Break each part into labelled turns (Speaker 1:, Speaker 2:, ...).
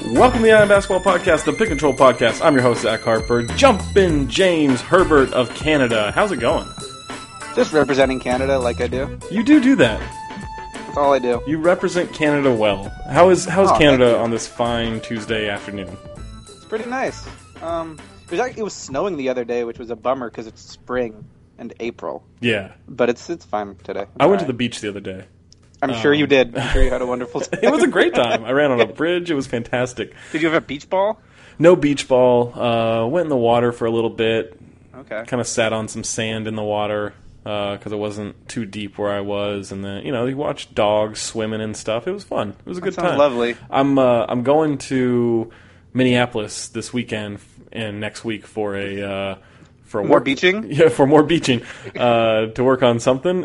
Speaker 1: Welcome to the Iron Basketball Podcast, the Pick and Roll Podcast. I'm your host, Zach Harper. Jumpin' James Herbert of Canada. How's it going?
Speaker 2: Just representing Canada like I do.
Speaker 1: You do that.
Speaker 2: That's all I do.
Speaker 1: You represent Canada well. How's Canada on this fine Tuesday afternoon?
Speaker 2: It's pretty nice. It was snowing the other day, which was a bummer because it's spring and April.
Speaker 1: Yeah.
Speaker 2: But it's fine today.
Speaker 1: I went to the beach the other day.
Speaker 2: I'm sure you did. I'm sure you had a wonderful time.
Speaker 1: It was a great time. I ran on a bridge. It was fantastic.
Speaker 2: Did you have a beach ball?
Speaker 1: No beach ball. Went in the water for a little bit.
Speaker 2: Okay.
Speaker 1: Kind of sat on some sand in the water because it wasn't too deep where I was. And then, you watched dogs swimming and stuff. It was fun. It was a good time.
Speaker 2: Sounds lovely.
Speaker 1: I'm going to Minneapolis this weekend and next week for
Speaker 2: more beaching?
Speaker 1: Yeah, for more beaching to work on something.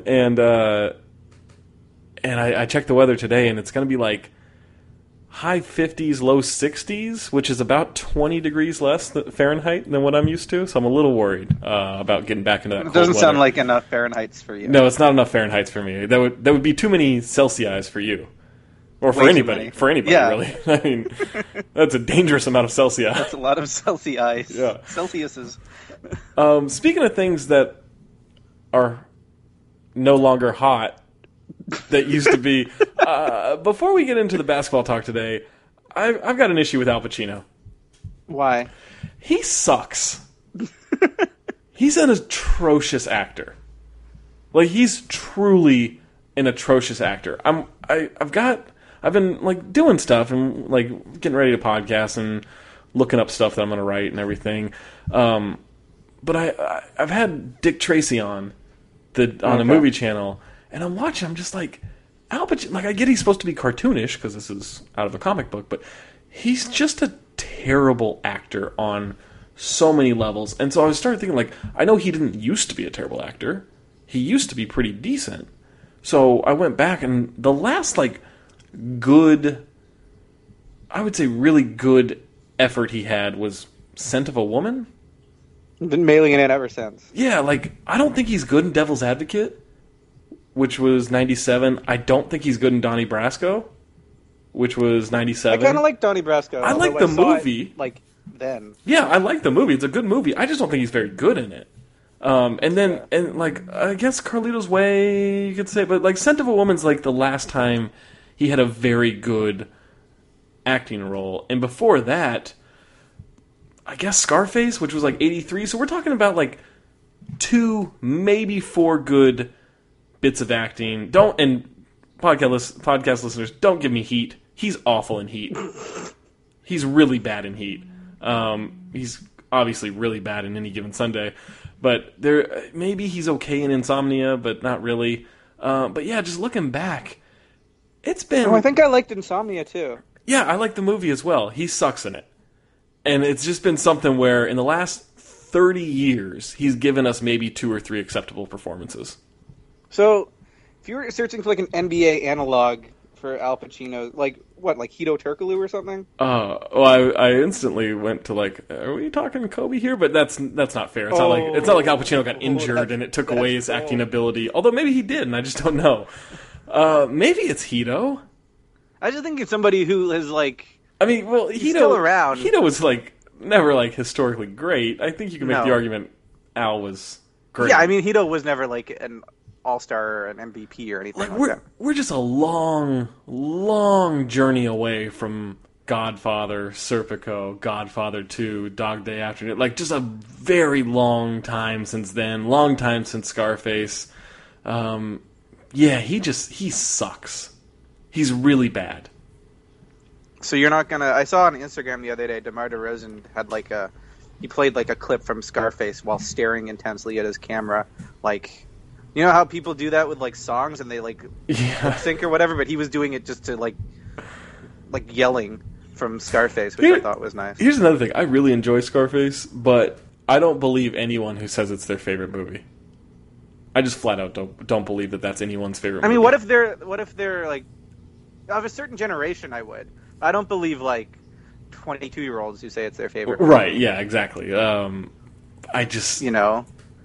Speaker 1: And I checked the weather today, and it's going to be like high 50s, low 60s, which is about 20 degrees less Fahrenheit than what I'm used to. So I'm a little worried about getting back into that cold weather.
Speaker 2: It doesn't sound like enough Fahrenheits for you.
Speaker 1: No, it's not enough Fahrenheits for me. That would be too many Celsius for you. Or for anybody. For anybody,
Speaker 2: yeah.
Speaker 1: Really. I mean, that's a dangerous amount of Celsius.
Speaker 2: That's a lot of Celsius.
Speaker 1: Yeah.
Speaker 2: Celsiuses.
Speaker 1: Speaking of things that are no longer hot, that used to be. Before we get into the basketball talk today, I've got an issue with Al Pacino.
Speaker 2: Why?
Speaker 1: He sucks. He's an atrocious actor. Like, he's truly an atrocious actor. I've been like doing stuff and like getting ready to podcast and looking up stuff that I'm going to write and everything. But I've had Dick Tracy on a movie channel. And I'm watching, I'm just like, Al Pacino, like, I get he's supposed to be cartoonish, because this is out of a comic book, but he's just a terrible actor on so many levels. And so I started thinking, like, I know he didn't used to be a terrible actor. He used to be pretty decent. So I went back, and the last, like, good, I would say really good effort he had was Scent of a Woman.
Speaker 2: Been mailing it in ever since.
Speaker 1: Yeah, like, I don't think he's good in Devil's Advocate, which was 97. I don't think he's good in Donnie Brasco, which was 97.
Speaker 2: I kind of like Donnie Brasco.
Speaker 1: I like the movie.
Speaker 2: Then.
Speaker 1: Yeah, I like the movie. It's a good movie. I just don't think he's very good in it. And like, I guess Carlito's Way, you could say, but like Scent of a Woman's like the last time he had a very good acting role. And before that, I guess Scarface, which was like 83. So we're talking about like 2, maybe 4 good bits of acting. Podcast listeners, don't give me Heat. He's awful in Heat. He's really bad in Heat. He's obviously really bad in Any Given Sunday, but maybe he's okay in Insomnia, but not really. But yeah, just looking back, it's been.
Speaker 2: Oh, I think I liked Insomnia too.
Speaker 1: Yeah, I like the movie as well. He sucks in it, and it's just been something where in the last 30 years he's given us maybe 2 or 3 acceptable performances.
Speaker 2: So, if you were searching for like an NBA analog for Al Pacino, like what, like Hito Turkoglu or something?
Speaker 1: Well, I instantly went to like, are we talking Kobe here? But that's not fair. It's not like Al Pacino got injured and it took away his acting ability. Although maybe he did, and I just don't know. Maybe it's Hito.
Speaker 2: I just think it's somebody who is like.
Speaker 1: I mean, well,
Speaker 2: Hito still around.
Speaker 1: Hito was like never like historically great. I think you can make the argument Al was great.
Speaker 2: Yeah, I mean Hito was never like an all-star or an MVP or anything like that.
Speaker 1: We're just a long, long journey away from Godfather, Serpico, Godfather 2, Dog Day Afternoon. Like, just a very long time since then. Long time since Scarface. Yeah, he sucks. He's really bad.
Speaker 2: So you're not gonna... I saw on Instagram the other day, DeMar DeRozan had like he played like a clip from Scarface while staring intensely at his camera, like... You know how people do that with like songs and they like lip sync or whatever, but he was doing it just to like yelling from Scarface, which I thought was nice.
Speaker 1: Here's another thing: I really enjoy Scarface, but I don't believe anyone who says it's their favorite movie. I just flat out don't believe that that's anyone's favorite movie.
Speaker 2: I mean, what if they're like of a certain generation? I would. I don't believe like 22-year-olds who say it's their favorite movie.
Speaker 1: Right? Yeah, exactly. I just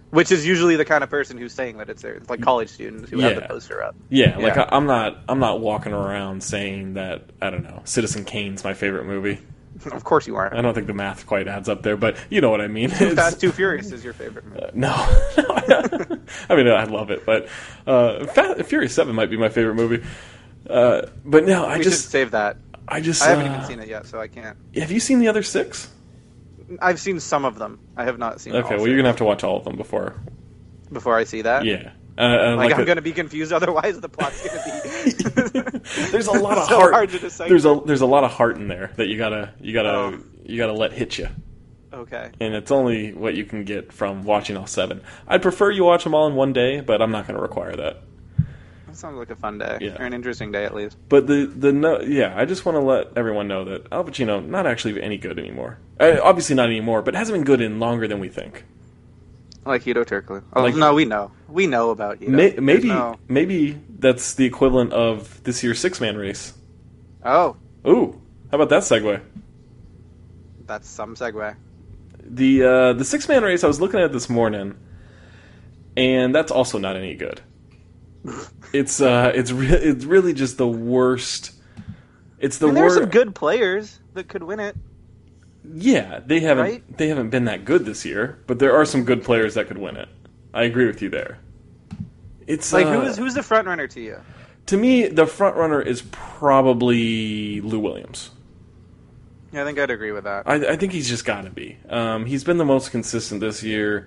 Speaker 2: Which is usually the kind of person who's saying that it's there. It's like college students who have the
Speaker 1: Yeah.
Speaker 2: poster up.
Speaker 1: Yeah, like I'm not walking around saying that, I don't know, Citizen Kane's my favorite movie.
Speaker 2: Of course you
Speaker 1: I
Speaker 2: aren't.
Speaker 1: don't think the math quite adds up there, but you know what I mean.
Speaker 2: Too Fast, Too Furious is your favorite movie.
Speaker 1: No. I mean, I love it, but Furious 7 might be my favorite movie. But no,
Speaker 2: We should save that.
Speaker 1: I just...
Speaker 2: I haven't even seen it yet, so I can't.
Speaker 1: Have you seen the other 6?
Speaker 2: I've seen some of them. I have not seen
Speaker 1: Okay,
Speaker 2: all
Speaker 1: well, you're going to have to watch all of them
Speaker 2: before I see that.
Speaker 1: Yeah.
Speaker 2: Like I'm going to be confused, otherwise the plot's going to be...
Speaker 1: There's a lot of
Speaker 2: so
Speaker 1: heart.
Speaker 2: hard to decipher.
Speaker 1: There's a lot of heart in there that you gotta let hit you.
Speaker 2: Okay.
Speaker 1: And it's only what you can get from watching all 7. I'd prefer you watch them all in one day, but I'm not going to require that.
Speaker 2: That sounds like a fun day.
Speaker 1: Yeah.
Speaker 2: Or an interesting day, at least.
Speaker 1: But I just want to let everyone know that Al Pacino not actually any good anymore. Obviously not anymore, but hasn't been good in longer than we think.
Speaker 2: Like Hito Turkoglu. Oh, no, we know. We know about Hito.
Speaker 1: Maybe that's the equivalent of this year's 6-man race.
Speaker 2: Oh.
Speaker 1: Ooh, how about that segue?
Speaker 2: That's some segue.
Speaker 1: The 6-man race I was looking at this morning, and that's also not any good. It's really just the worst. It's the worst.
Speaker 2: There are some good players that could win it.
Speaker 1: Yeah, they haven't
Speaker 2: Right?
Speaker 1: they haven't been that good this year, but there are some good players that could win it. I agree with you there. It's
Speaker 2: Like who's the front runner to you?
Speaker 1: to me the front runner is probably Lou Williams.
Speaker 2: Yeah, I think I'd agree with that.
Speaker 1: I think he's just got to be. He's been the most consistent this year.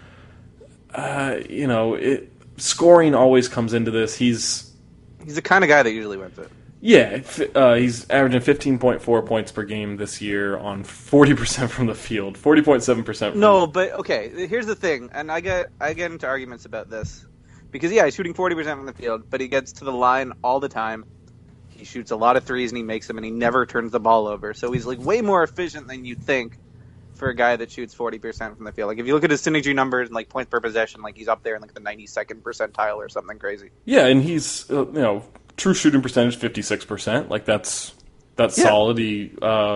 Speaker 1: Scoring always comes into this. He's
Speaker 2: the kind of guy that usually wins it.
Speaker 1: Yeah, he's averaging 15.4 points per game this year on 40% from the field, 40.7%.
Speaker 2: No, but okay. Here's the thing, and I get into arguments about this because he's shooting 40% from the field, but he gets to the line all the time. He shoots a lot of threes and he makes them, and he never turns the ball over. So he's like way more efficient than you'd think for a guy that shoots 40% from the field. Like if you look at his synergy numbers and like points per possession, like he's up there in like the 92nd percentile or something crazy.
Speaker 1: Yeah, and he's true shooting percentage 56%. Like that's solid. He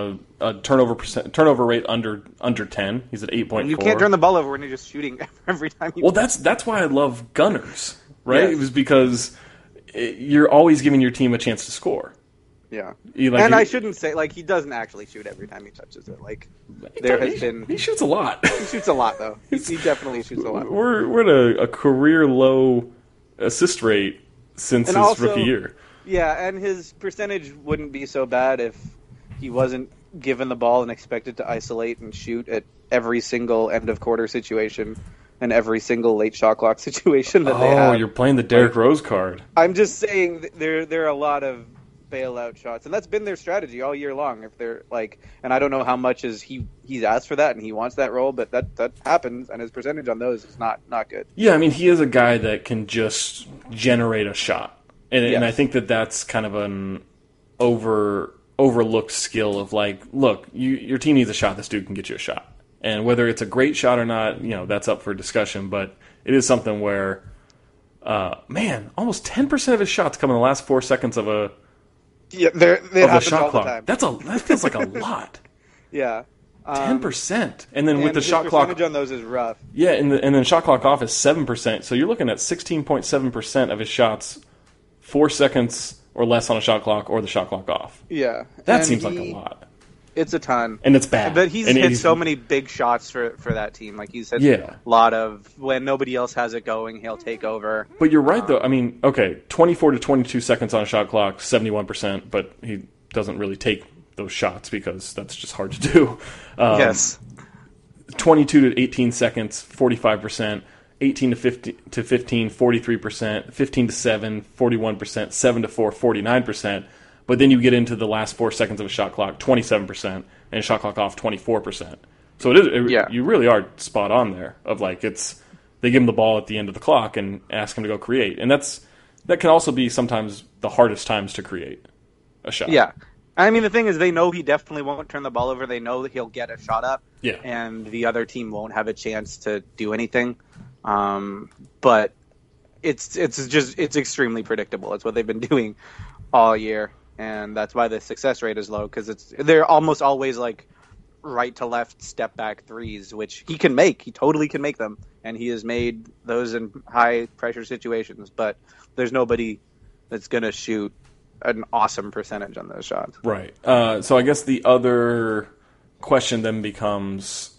Speaker 1: turnover rate under 10. He's at 8.4.
Speaker 2: You can't turn the ball over when you're just shooting every time.
Speaker 1: Well, that's why I love gunners, right?
Speaker 2: Yes.
Speaker 1: It was because you're always giving your team a chance to score.
Speaker 2: Yeah,
Speaker 1: Like,
Speaker 2: and I shouldn't say like he doesn't actually shoot every time he touches it. Like
Speaker 1: he shoots a lot.
Speaker 2: He shoots a lot though. He definitely shoots a lot.
Speaker 1: We're at a career low assist rate since his rookie year.
Speaker 2: Yeah, and his percentage wouldn't be so bad if he wasn't given the ball and expected to isolate and shoot at every single end of quarter situation and every single late shot clock situation that they have.
Speaker 1: Oh, you're playing the Derrick Rose card.
Speaker 2: I'm just saying there are a lot of bailout shots, and that's been their strategy all year long. If they're like, and I don't know how much is he's asked for that and he wants that role, but that happens, and his percentage on those is not good.
Speaker 1: Yeah, I mean he is a guy that can just generate a shot, and
Speaker 2: Yes.
Speaker 1: and I think that's kind of an overlooked skill of like, look, your team needs a shot. This dude can get you a shot, and whether it's a great shot or not, that's up for discussion. But it is something where, almost 10% of his shots come in the last 4 seconds of a shot clock. That feels like a lot.
Speaker 2: Yeah.
Speaker 1: 10%, and then with the
Speaker 2: his
Speaker 1: shot clock
Speaker 2: percentage on those is rough.
Speaker 1: Yeah, and then shot clock off is 7%. So you're looking at 16.7% of his shots 4 seconds or less on a shot clock or the shot clock off.
Speaker 2: Yeah,
Speaker 1: That seems like a lot.
Speaker 2: It's a ton,
Speaker 1: and it's bad.
Speaker 2: But he's hit so many big shots for that team. Like he's hit a lot of when nobody else has it going, he'll take over.
Speaker 1: But you're right, though. I mean, okay, 24 to 22 seconds on a shot clock, 71%, but he doesn't really take those shots because that's just hard to do.
Speaker 2: Yes.
Speaker 1: 22 to 18 seconds, 45%. 18 to 15, 43%. 15 to 7, 41%. 7 to 4, 49%. But then you get into the last 4 seconds of a shot clock, 27%, and shot clock off, 24%. So you really are spot on there. Of like they give him the ball at the end of the clock and ask him to go create, and that can also be sometimes the hardest times to create a shot.
Speaker 2: Yeah, I mean the thing is they know he definitely won't turn the ball over. They know that he'll get a shot up.
Speaker 1: Yeah,
Speaker 2: and the other team won't have a chance to do anything. But it's extremely predictable. It's what they've been doing all year. And that's why the success rate is low, because they're almost always like right to left step back threes, which he can make. He totally can make them, and he has made those in high pressure situations. But there's nobody that's going to shoot an awesome percentage on those shots.
Speaker 1: Right. So I guess the other question then becomes: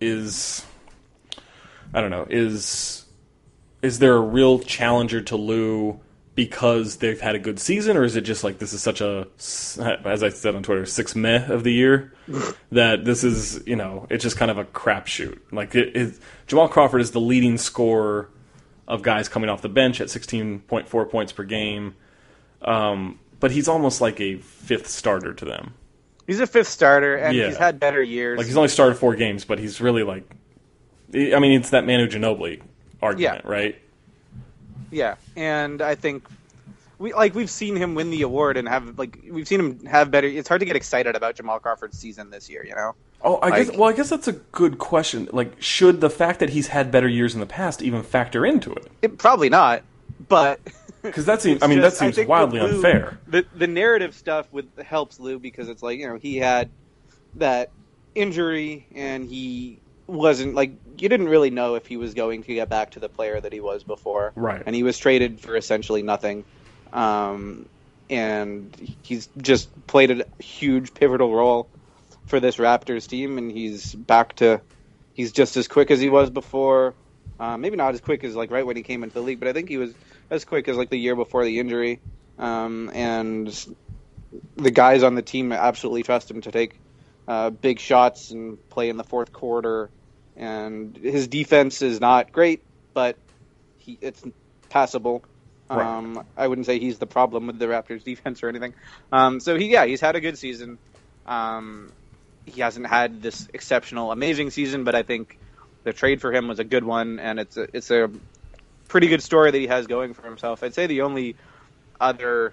Speaker 1: I don't know, is there a real challenger to Lou because they've had a good season, or is it just like this is such a, as I said on Twitter, 6 meh of the year, that this is, it's just kind of a crapshoot. Like, Jamal Crawford is the leading scorer of guys coming off the bench at 16.4 points per game, but he's almost like a fifth starter to them.
Speaker 2: He's a fifth starter, and he's had better years.
Speaker 1: Like, he's only started 4 games, but he's really like, it's that Manu Ginobili argument, right?
Speaker 2: Yeah, and I think we've seen him win the award and we've seen him have better. It's hard to get excited about Jamal Crawford's season this year,
Speaker 1: Oh, I guess that's a good question. Like, should the fact that he's had better years in the past even factor into it?
Speaker 2: Probably not, but
Speaker 1: because that seems wildly
Speaker 2: Lou,
Speaker 1: unfair.
Speaker 2: The narrative stuff helps Lou because it's like he had that injury and he wasn't you didn't really know if he was going to get back to the player that he was before.
Speaker 1: Right.
Speaker 2: And he was traded for essentially nothing. And he's just played a huge pivotal role for this Raptors team, and he's just as quick as he was before. Maybe not as quick as right when he came into the league, but I think he was as quick as the year before the injury. And the guys on the team absolutely trust him to take big shots and play in the fourth quarter. And his defense is not great, but it's passable.
Speaker 1: Right.
Speaker 2: I wouldn't say he's the problem with the Raptors defense or anything. So he's had a good season. He hasn't had this exceptional, amazing season, but I think the trade for him was a good one, and it's a pretty good story that he has going for himself. I'd say the only other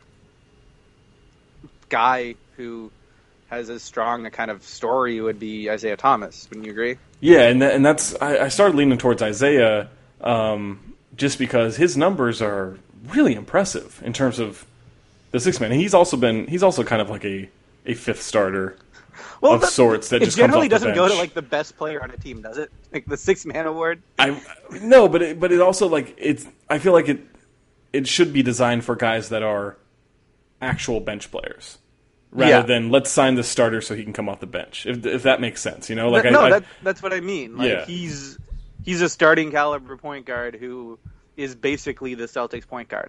Speaker 2: guy who has as strong a kind of story would be Isaiah Thomas. Wouldn't you agree?
Speaker 1: Yeah, and that's I started leaning towards Isaiah just because his numbers are really impressive in terms of the six man. He's also kind of like a fifth starter of sorts that just
Speaker 2: generally
Speaker 1: comes off
Speaker 2: doesn't
Speaker 1: the bench.
Speaker 2: go to the best player on a team, does it? Like the 6-man award.
Speaker 1: No, but it also I feel like it should be designed for guys that are actual bench players. Rather than let's sign the starter so he can come off the bench, if that makes sense,
Speaker 2: that's what I mean.
Speaker 1: Yeah.
Speaker 2: He's a starting caliber point guard who is basically the Celtics point guard.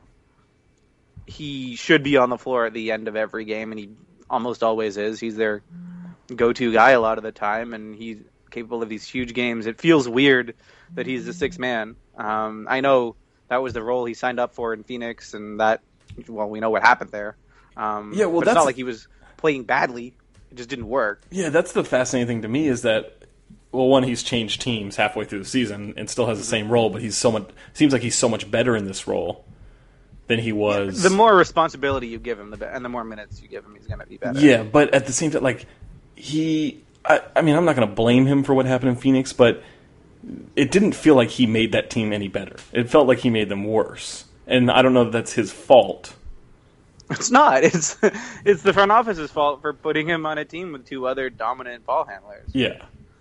Speaker 2: He should be on the floor at the end of every game, and he almost always is. He's their go-to guy a lot of the time, and he's capable of these huge games. It feels weird that he's the 6-man. I know that was the role he signed up for in Phoenix, and we know what happened there. But it's not like he was playing badly. It just didn't work.
Speaker 1: Yeah, that's the fascinating thing to me is that, one, he's changed teams halfway through the season and still has the same role, but seems like he's so much better in this role than he was.
Speaker 2: Yeah, the more responsibility you give him, and the more minutes you give him, he's going to be better.
Speaker 1: Yeah, but at the same time, I'm not going to blame him for what happened in Phoenix, but it didn't feel like he made that team any better. It felt like he made them worse. And I don't know if that's his fault.
Speaker 2: It's not. It's the front office's fault for putting him on a team with 2 other dominant ball handlers.
Speaker 1: Yeah.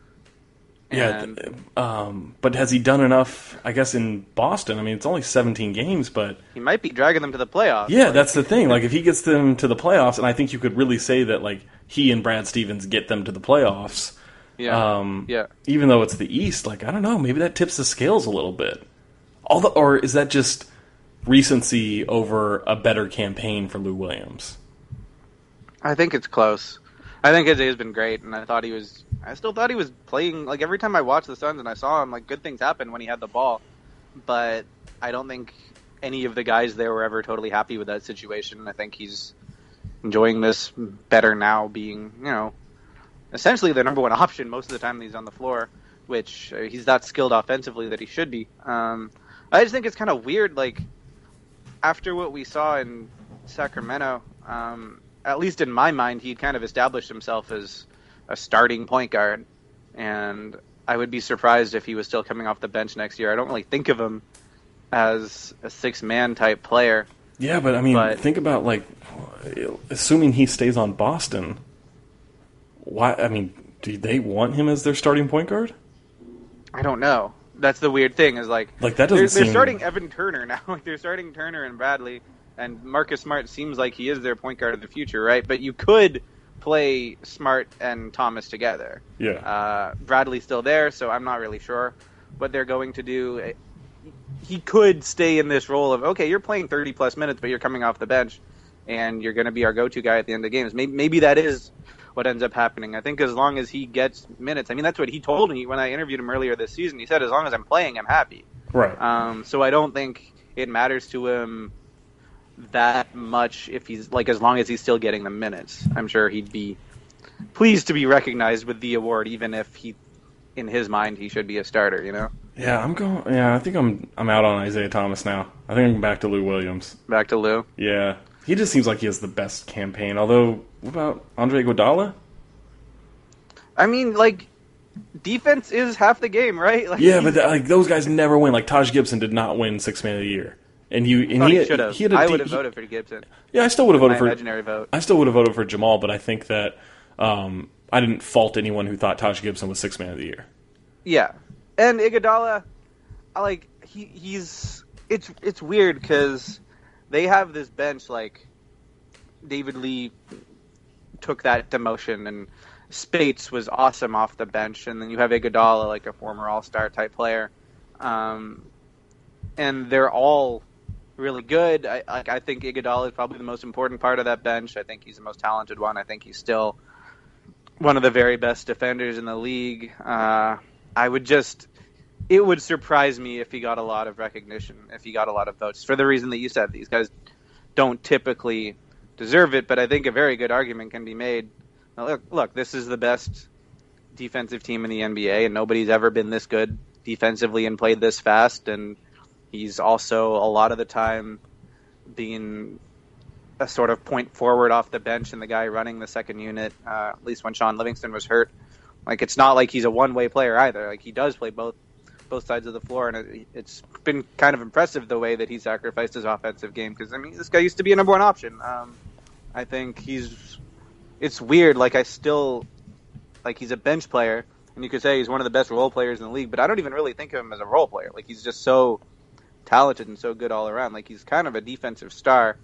Speaker 1: But has he done enough, I guess, in Boston? It's only 17 games, but
Speaker 2: he might be dragging them to the playoffs.
Speaker 1: Yeah, that's the thing. If he gets them to the playoffs, and I think you could really say that, he and Brad Stevens get them to the playoffs.
Speaker 2: Yeah.
Speaker 1: Even though it's the East, I don't know, maybe that tips the scales a little bit. Or is that just recency over a better campaign for Lou Williams?
Speaker 2: I think it's close. I think Isaiah's been great, and I still thought he was playing, every time I watched the Suns and I saw him, good things happened when he had the ball. But I don't think any of the guys there were ever totally happy with that situation. I think he's enjoying this better now, being, essentially the number one option most of the time that he's on the floor, which he's that skilled offensively that he should be. I just think it's kind of weird, after what we saw in Sacramento, at least in my mind, he'd kind of established himself as a starting point guard, and I would be surprised if he was still coming off the bench next year. I don't really think of him as a 6-man type player.
Speaker 1: Yeah, but think about assuming he stays on Boston. Why? Do they want him as their starting point guard?
Speaker 2: I don't know. That's the weird thing. Is like
Speaker 1: that doesn't
Speaker 2: they're
Speaker 1: seem...
Speaker 2: starting Evan Turner now. Like they're starting Turner and Bradley, and Marcus Smart seems like he is their point guard of the future, right? But you could play Smart and Thomas together.
Speaker 1: Yeah.
Speaker 2: Bradley's still there, so I'm not really sure what they're going to do. He could stay in this role of, okay, you're playing 30-plus minutes, but you're coming off the bench, and you're going to be our go-to guy at the end of games. Maybe that is what ends up happening. I think as long as he gets minutes, I mean, that's what he told me when I interviewed him earlier this season. He said, as long as I'm playing, I'm happy.
Speaker 1: Right.
Speaker 2: So I don't think it matters to him that much if he's, like, as long as he's still getting the minutes. I'm sure he'd be pleased to be recognized with the award, even if he, in his mind, he should be a starter, you know?
Speaker 1: Yeah, I think I'm out on Isaiah Thomas now. I think I'm back to Lou Williams.
Speaker 2: Back to Lou?
Speaker 1: Yeah. He just seems like he has the best campaign. Although, what about Andre Iguodala?
Speaker 2: I mean, like, defense is half the game, right? Like,
Speaker 1: yeah, but those guys never win. Like Taj Gibson did not win Sixth Man of the Year, and he
Speaker 2: should have. I would have voted for Gibson.
Speaker 1: Yeah, I still would have voted for
Speaker 2: imaginary vote.
Speaker 1: I still would have voted for Jamal, but I think that I didn't fault anyone who thought Taj Gibson was Sixth Man of the Year.
Speaker 2: Yeah, and Iguodala, like he's it's weird because they have this bench, like David Lee took that demotion and Spates was awesome off the bench, and then you have Iguodala, like a former All-Star type player, and they're all really good. I think Iguodala is probably the most important part of that bench. I think he's the most talented one. I think he's still one of the very best defenders in the league. It would surprise me if he got a lot of recognition, if he got a lot of votes, for the reason that you said. These guys don't typically deserve it, but I think a very good argument can be made. Now, look, this is the best defensive team in the NBA, and nobody's ever been this good defensively and played this fast, and he's also, a lot of the time, being a sort of point forward off the bench and the guy running the second unit, at least when Sean Livingston was hurt. Like, it's not like he's a one-way player either. Like, he does play both sides of the floor, and it's been kind of impressive the way that he sacrificed his offensive game, because, I mean, this guy used to be a number one option. I think it's weird, like, he's a bench player, and you could say he's one of the best role players in the league, but I don't even really think of him as a role player. Like, he's just so talented and so good all around. Like, he's kind of a defensive star.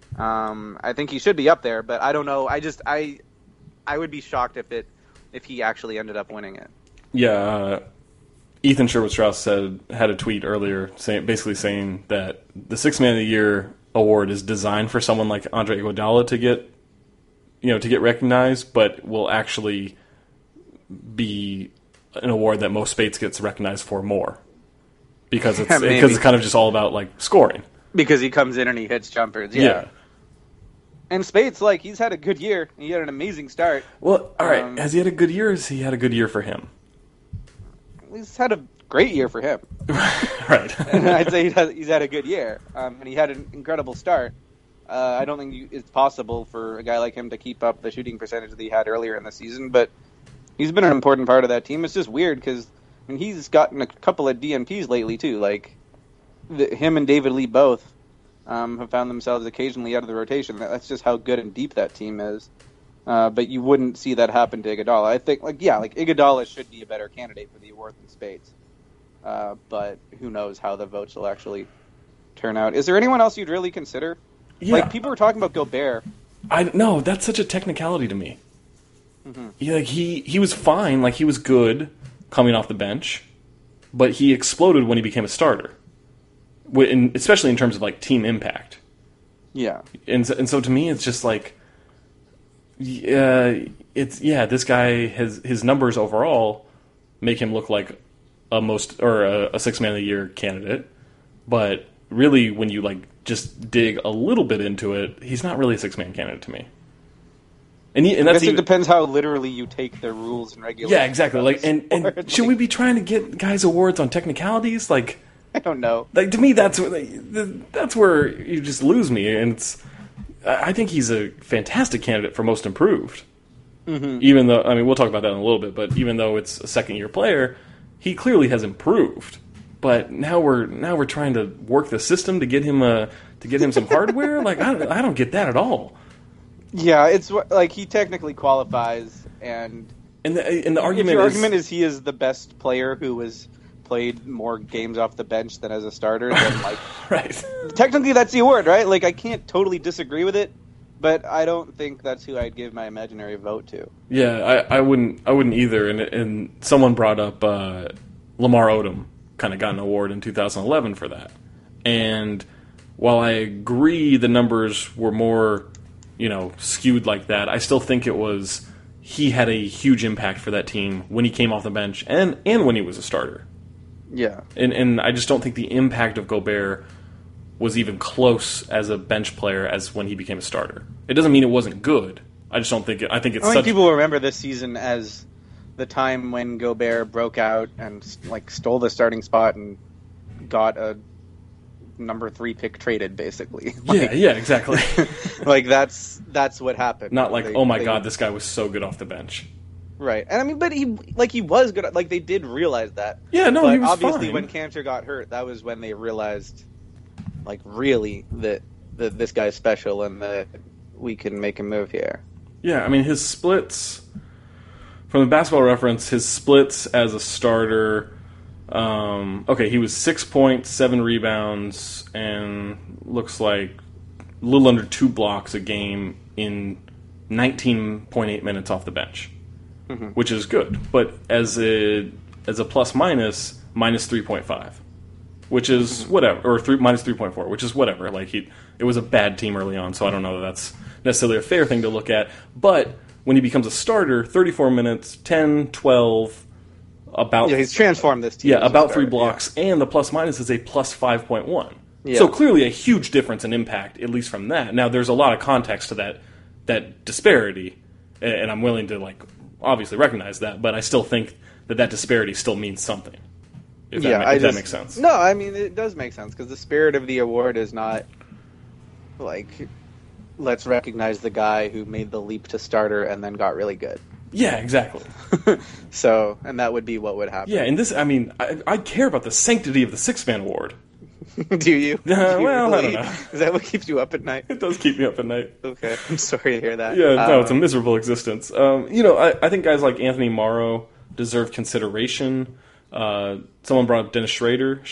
Speaker 2: I think he should be up there, but I don't know. I would be shocked if he actually ended up winning it.
Speaker 1: Yeah, Ethan Sherwood-Strauss had a tweet earlier basically saying that the Sixth Man of the Year award is designed for someone like Andre Iguodala to get recognized, but will actually be an award that Mo Spates gets recognized for more because it's kind of just all about like scoring.
Speaker 2: Because he comes in and he hits jumpers. Yeah. And Spates, like, he's had a good year. He had an amazing start.
Speaker 1: Well, all right. Has he had a good year, or has he had a good year for him?
Speaker 2: He's had a great year for him.
Speaker 1: Right.
Speaker 2: And I'd say he's had a good year. And he had an incredible start. I don't think it's possible for a guy like him to keep up the shooting percentage that he had earlier in the season, but he's been an important part of that team. It's just weird because he's gotten a couple of DNPs lately, too. Like, him and David Lee both have found themselves occasionally out of the rotation. That's just how good and deep that team is. But you wouldn't see that happen to Iguodala. I think, Iguodala should be a better candidate for the award than Spates. But who knows how the votes will actually turn out. Is there anyone else you'd really consider? Yeah. Like, people were talking about Gobert.
Speaker 1: No, that's such a technicality to me.
Speaker 2: Mm-hmm.
Speaker 1: He was fine. Like, he was good coming off the bench, but he exploded when he became a starter. Especially in terms of like team impact.
Speaker 2: Yeah.
Speaker 1: And so to me, it's just like, this guy his numbers overall make him look like a Sixth Man of the Year candidate, but really when you like just dig a little bit into it, he's not really a Sixth Man candidate to me. And
Speaker 2: I guess it depends how literally you take the rules and regulations.
Speaker 1: Yeah, exactly. Like, and should we be trying to get guys awards on technicalities? Like,
Speaker 2: I don't know.
Speaker 1: Like, to me, that's where you just lose me. And I think he's a fantastic candidate for most improved.
Speaker 2: Mm-hmm.
Speaker 1: Even though, I mean, we'll talk about that in a little bit. But even though it's a second-year player, he clearly has improved. But now we're trying to work the system to get him some hardware. Like, I don't get that at all.
Speaker 2: Yeah, it's like he technically qualifies, and
Speaker 1: And the
Speaker 2: If
Speaker 1: argument
Speaker 2: your
Speaker 1: is,
Speaker 2: argument is he is the best player who has played more games off the bench than as a starter, then like
Speaker 1: right.
Speaker 2: technically that's the award, right? Like I can't totally disagree with it, but I don't think that's who I'd give my imaginary vote to.
Speaker 1: Yeah, I wouldn't either. And someone brought up Lamar Odom kind of got an award in 2011 for that. And while I agree the numbers were more, skewed like that, I still think he had a huge impact for that team when he came off the bench and when he was a starter.
Speaker 2: Yeah.
Speaker 1: And I just don't think the impact of Gobert was even close as a bench player as when he became a starter. It doesn't mean it wasn't good. I just don't think it. I think it's.
Speaker 2: I think people remember this season as the time when Gobert broke out and stole the starting spot and got a number 3 pick traded, basically.
Speaker 1: Yeah, exactly.
Speaker 2: That's what happened.
Speaker 1: Not like, oh my god, this guy was so good off the bench.
Speaker 2: Right, and I mean, but he was good. Like they did realize that.
Speaker 1: Yeah, no,
Speaker 2: but
Speaker 1: he was
Speaker 2: obviously
Speaker 1: fine.
Speaker 2: When Cantor got hurt, that was when they realized, really that this guy's special and that we can make a move here.
Speaker 1: Yeah, I mean his splits from the Basketball Reference, his splits as a starter. He was 6 points, 7 rebounds, and looks like a little under 2 blocks a game in 19.8 minutes off the bench, which is good. But as a plus minus, minus 3.5, which is whatever, or minus 3.4, which is whatever. Like it was a bad team early on, so I don't know that that's necessarily a fair thing to look at. But when he becomes a starter, 34 minutes, 10, 12.
Speaker 2: He's transformed this team.
Speaker 1: Yeah, about 3 blocks, and the plus minus is a plus 5.1.
Speaker 2: Yeah.
Speaker 1: So clearly a huge difference in impact, at least from that. Now there's a lot of context to that disparity, and I'm willing to obviously recognize that, but I still think that disparity still means something. If that makes sense.
Speaker 2: No, I mean it does make sense because the spirit of the award is not let's recognize the guy who made the leap to starter and then got really good.
Speaker 1: Yeah, exactly.
Speaker 2: So, and that would be what would happen.
Speaker 1: Yeah, and this, I mean, I care about the sanctity of the Six-Man Award.
Speaker 2: Do you?
Speaker 1: Well, I don't know.
Speaker 2: Is that what keeps you up at night?
Speaker 1: It does keep me up at night.
Speaker 2: Okay, I'm sorry to hear that.
Speaker 1: Yeah, no, it's a miserable existence. I think guys like Anthony Morrow deserve consideration. Someone brought up Dennis Schrader.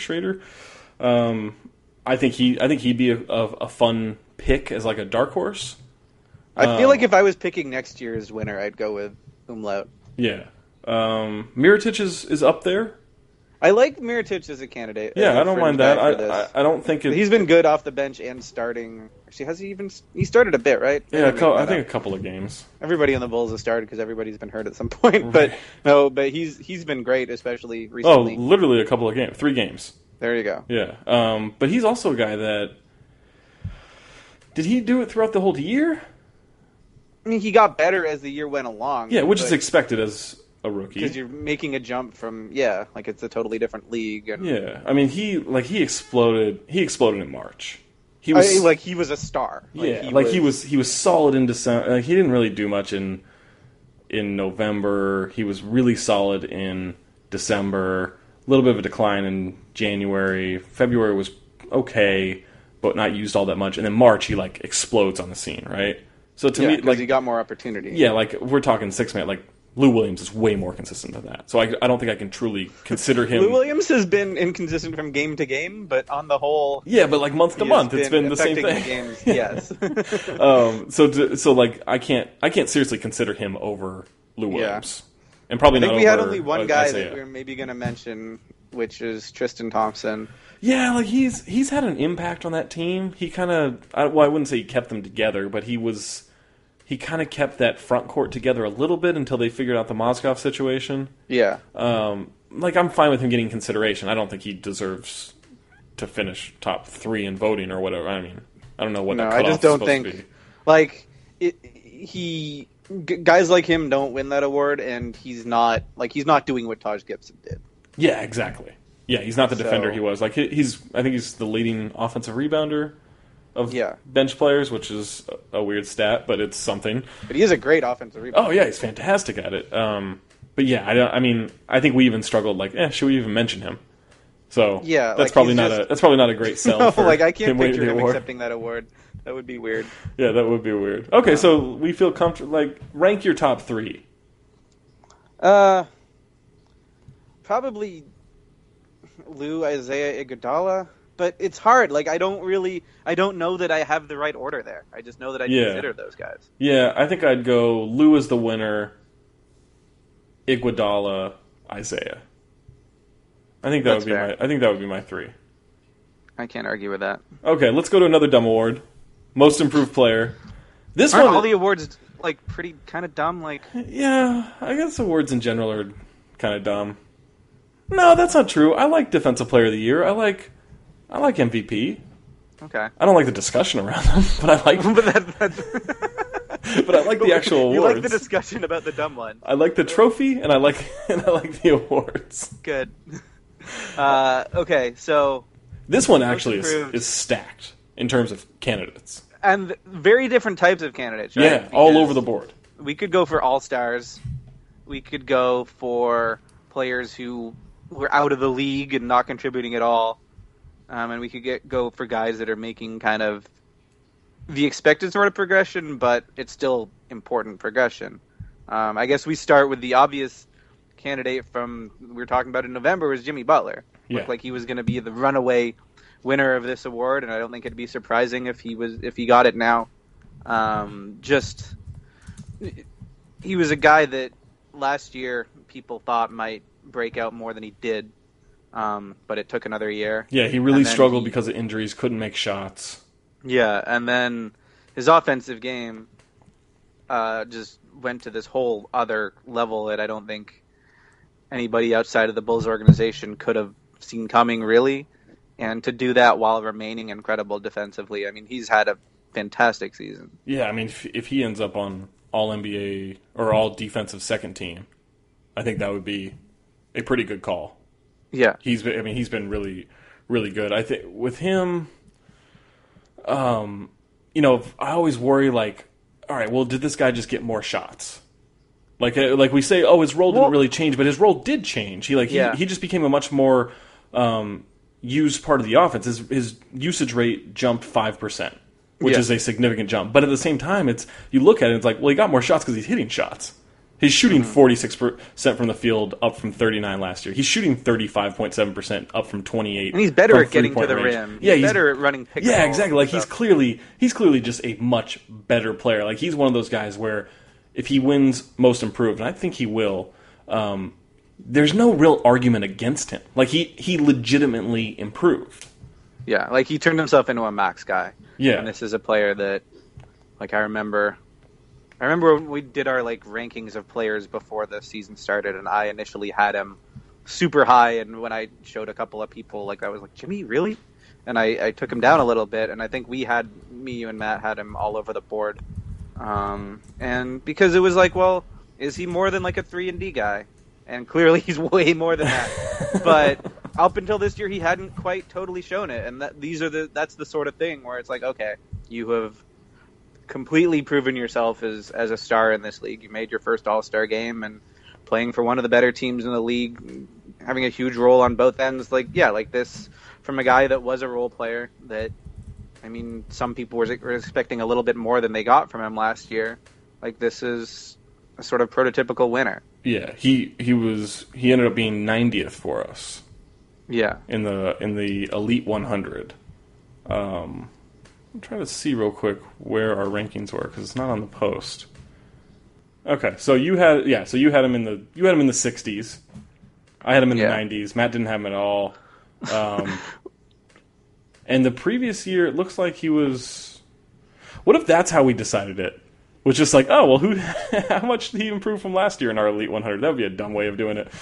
Speaker 1: I think he'd be a fun pick as a dark horse.
Speaker 2: I feel like if I was picking next year's winner, I'd go with Umlaut.
Speaker 1: Yeah. Mirotic is up there.
Speaker 2: I like Mirotic as a candidate.
Speaker 1: Yeah, I don't mind that. I don't think
Speaker 2: he's been good off the bench and starting. Actually, has he started a bit, right?
Speaker 1: Yeah, I think a couple of games.
Speaker 2: Everybody on the Bulls has started because everybody's been hurt at some point.
Speaker 1: Right.
Speaker 2: But he's been great, especially recently.
Speaker 1: Oh, literally a couple of games, 3 games.
Speaker 2: There you go.
Speaker 1: Yeah, but he's also a guy that. Did he do it throughout the whole year?
Speaker 2: I mean, he got better as the year went along.
Speaker 1: Yeah, which is expected as a rookie.
Speaker 2: Because you're making a jump from, it's a totally different league. And
Speaker 1: yeah, I mean, he exploded. He exploded in March. He was
Speaker 2: he was a star.
Speaker 1: He was solid in December. He didn't really do much in November. He was really solid in December. A little bit of a decline in January. February was okay, but not used all that much. And then March, he explodes on the scene, right? So to me,
Speaker 2: he got more opportunity.
Speaker 1: Yeah, we're talking 6-man. Lou Williams is way more consistent than that. So I don't think I can truly consider him.
Speaker 2: Lou Williams has been inconsistent from game to game, but on the whole,
Speaker 1: yeah, but month to month, it's been the same thing.
Speaker 2: The games, yes.
Speaker 1: I can't seriously consider him over Lou Williams, and probably
Speaker 2: I think
Speaker 1: not.
Speaker 2: we
Speaker 1: over
Speaker 2: had only one guy
Speaker 1: Isaiah.
Speaker 2: that we're maybe going to mention, which is Tristan Thompson.
Speaker 1: Yeah, he's had an impact on that team. He kind of, I wouldn't say he kept them together, but he kind of kept that front court together a little bit until they figured out the Mozgov situation.
Speaker 2: Yeah.
Speaker 1: I'm fine with him getting consideration. I don't think he deserves to finish top 3 in voting or whatever. I mean, I don't know what. No,
Speaker 2: I just don't think guys like him don't win that award, and he's not doing what Taj Gibson did.
Speaker 1: Yeah, exactly. Yeah, he's not the defender he was. I think he's the leading offensive rebounder of bench players, which is a weird stat, but it's something.
Speaker 2: But he is a great offensive rebounder.
Speaker 1: Oh yeah, he's fantastic at it. But yeah, I think we even struggled. Should we even mention him? So
Speaker 2: yeah,
Speaker 1: that's probably not a great sell.
Speaker 2: No,
Speaker 1: for
Speaker 2: I can't picture him
Speaker 1: award.
Speaker 2: accepting that award. That would be weird.
Speaker 1: Yeah, that would be weird. Okay, so we feel comfortable. Rank your top 3.
Speaker 2: Probably Lou, Isaiah, Iguodala. But it's hard. Like, I don't know that I have the right order there. I just know that I consider those guys.
Speaker 1: Yeah, I think I'd go Lou as the winner, Iguodala, Isaiah. I think that would be my three.
Speaker 2: I can't argue with that.
Speaker 1: Okay, let's go to another dumb award. Most improved player.
Speaker 2: Aren't all the awards like pretty kind of dumb? Like,
Speaker 1: yeah, I guess awards in general are kind of dumb. No, that's not true. I like Defensive Player of the Year. I like MVP.
Speaker 2: Okay.
Speaker 1: I don't like the discussion around them, but I like. But I like the actual awards.
Speaker 2: You like the discussion about the dumb one.
Speaker 1: I like the trophy, and I like the awards.
Speaker 2: Good. Okay, so
Speaker 1: this one actually is stacked in terms of candidates,
Speaker 2: and very different types of candidates. Right?
Speaker 1: Yeah, because all over the board.
Speaker 2: We could go for all-stars. We could go for players who were out of the league and not contributing at all. And we could go for guys that are making kind of the expected sort of progression, but it's still important progression. I guess we start with the obvious candidate from we were talking about in November was Jimmy Butler.
Speaker 1: Yeah.
Speaker 2: Looked like he was going to be the runaway winner of this award, and I don't think it'd be surprising if he got it now. He was a guy that last year people thought might break out more than he did. But it took another year.
Speaker 1: Yeah, he really struggled because of injuries, couldn't make shots.
Speaker 2: Yeah, and then his offensive game just went to this whole other level that I don't think anybody outside of the Bulls organization could have seen coming, really. And to do that while remaining incredible defensively, I mean, he's had a fantastic season.
Speaker 1: Yeah, I mean, if he ends up on All-NBA or All-Defensive Second Team, I think that would be a pretty good call.
Speaker 2: Yeah,
Speaker 1: he's been really, really good. I think with him, I always worry like, all right, well, did this guy just get more shots? Like we say, oh, his role didn't really change, but his role did change. He just became a much more used part of the offense. His usage rate jumped 5%, which is a significant jump. But at the same time, you look at it, it's like, well, he got more shots because he's hitting shots. He's shooting 46% from the field, up from 39 last year. He's shooting 35.7%, up from 28.
Speaker 2: And he's better at getting to the rim. He's better at running pick and roll.
Speaker 1: Yeah, exactly. Like he's clearly just a much better player. Like he's one of those guys where if he wins Most Improved, and I think he will, there's no real argument against him. Like he legitimately improved.
Speaker 2: Yeah, like he turned himself into a max guy.
Speaker 1: Yeah,
Speaker 2: and this is a player that, like, I remember when we did our rankings of players before the season started, and I initially had him super high, and when I showed a couple of people, I was like, Jimmy, really? And I took him down a little bit, and I think you and Matt had him all over the board. And because it was like, well, is he more than a 3-and-D guy? And clearly he's way more than that. But up until this year, he hadn't quite totally shown it, and that's the sort of thing where it's like, okay, you have completely proven yourself as a star in this league. You made your first All-Star game and playing for one of the better teams in the league, having a huge role on both ends. This from a guy that was a role player that, I mean, some people were expecting a little bit more than they got from him last year. This is a sort of prototypical winner.
Speaker 1: Yeah, he ended up being 90th for us.
Speaker 2: Yeah.
Speaker 1: In the Elite 100. I'm trying to see real quick where our rankings were because it's not on the post. Okay, so you had him in the 60s. I had him in the 90s. Matt didn't have him at all. And the previous year, it looks like he was. What if that's how we decided it? Was just like, oh well, how much did he improve from last year in our Elite 100? That would be a dumb way of doing it.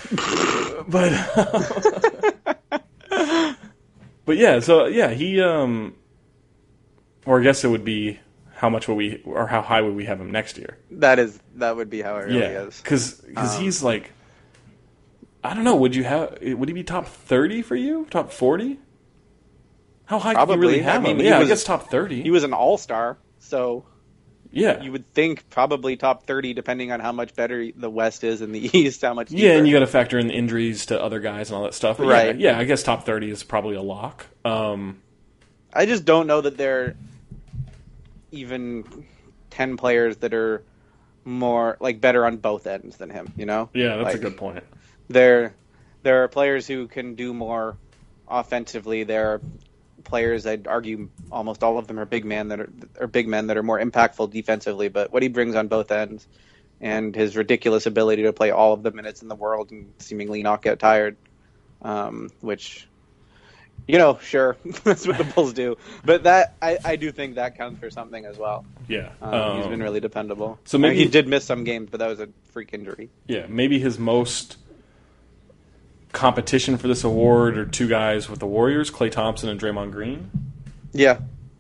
Speaker 1: But yeah, so yeah, he or I guess it would be how high would we have him next year? That
Speaker 2: would be how it really is.
Speaker 1: Because he's I don't know. Would he be top 30 for you? Top 40? How high could you really have him? I guess top 30.
Speaker 2: He was an all-star, so
Speaker 1: yeah,
Speaker 2: you would think probably top 30, depending on how much better the West is in the East, how much deeper.
Speaker 1: Yeah, and you got to factor in the injuries to other guys and all that stuff. But
Speaker 2: right.
Speaker 1: Yeah, I guess top 30 is probably a lock.
Speaker 2: I just don't know that there are even 10 players that are more like better on both ends than him. You know?
Speaker 1: Yeah, that's
Speaker 2: like,
Speaker 1: a good point.
Speaker 2: There are players who can do more offensively. There are players, I'd argue almost all of them are big men that are more impactful defensively. But what he brings on both ends and his ridiculous ability to play all of the minutes in the world and seemingly not get tired, which, sure, that's what the Bulls do. But that I do think that counts for something as well.
Speaker 1: Yeah,
Speaker 2: he's been really dependable.
Speaker 1: So maybe
Speaker 2: he did miss some games, but that was a freak injury.
Speaker 1: Yeah, maybe his most competition for this award are two guys with the Warriors, Klay Thompson and Draymond Green.
Speaker 2: Yeah.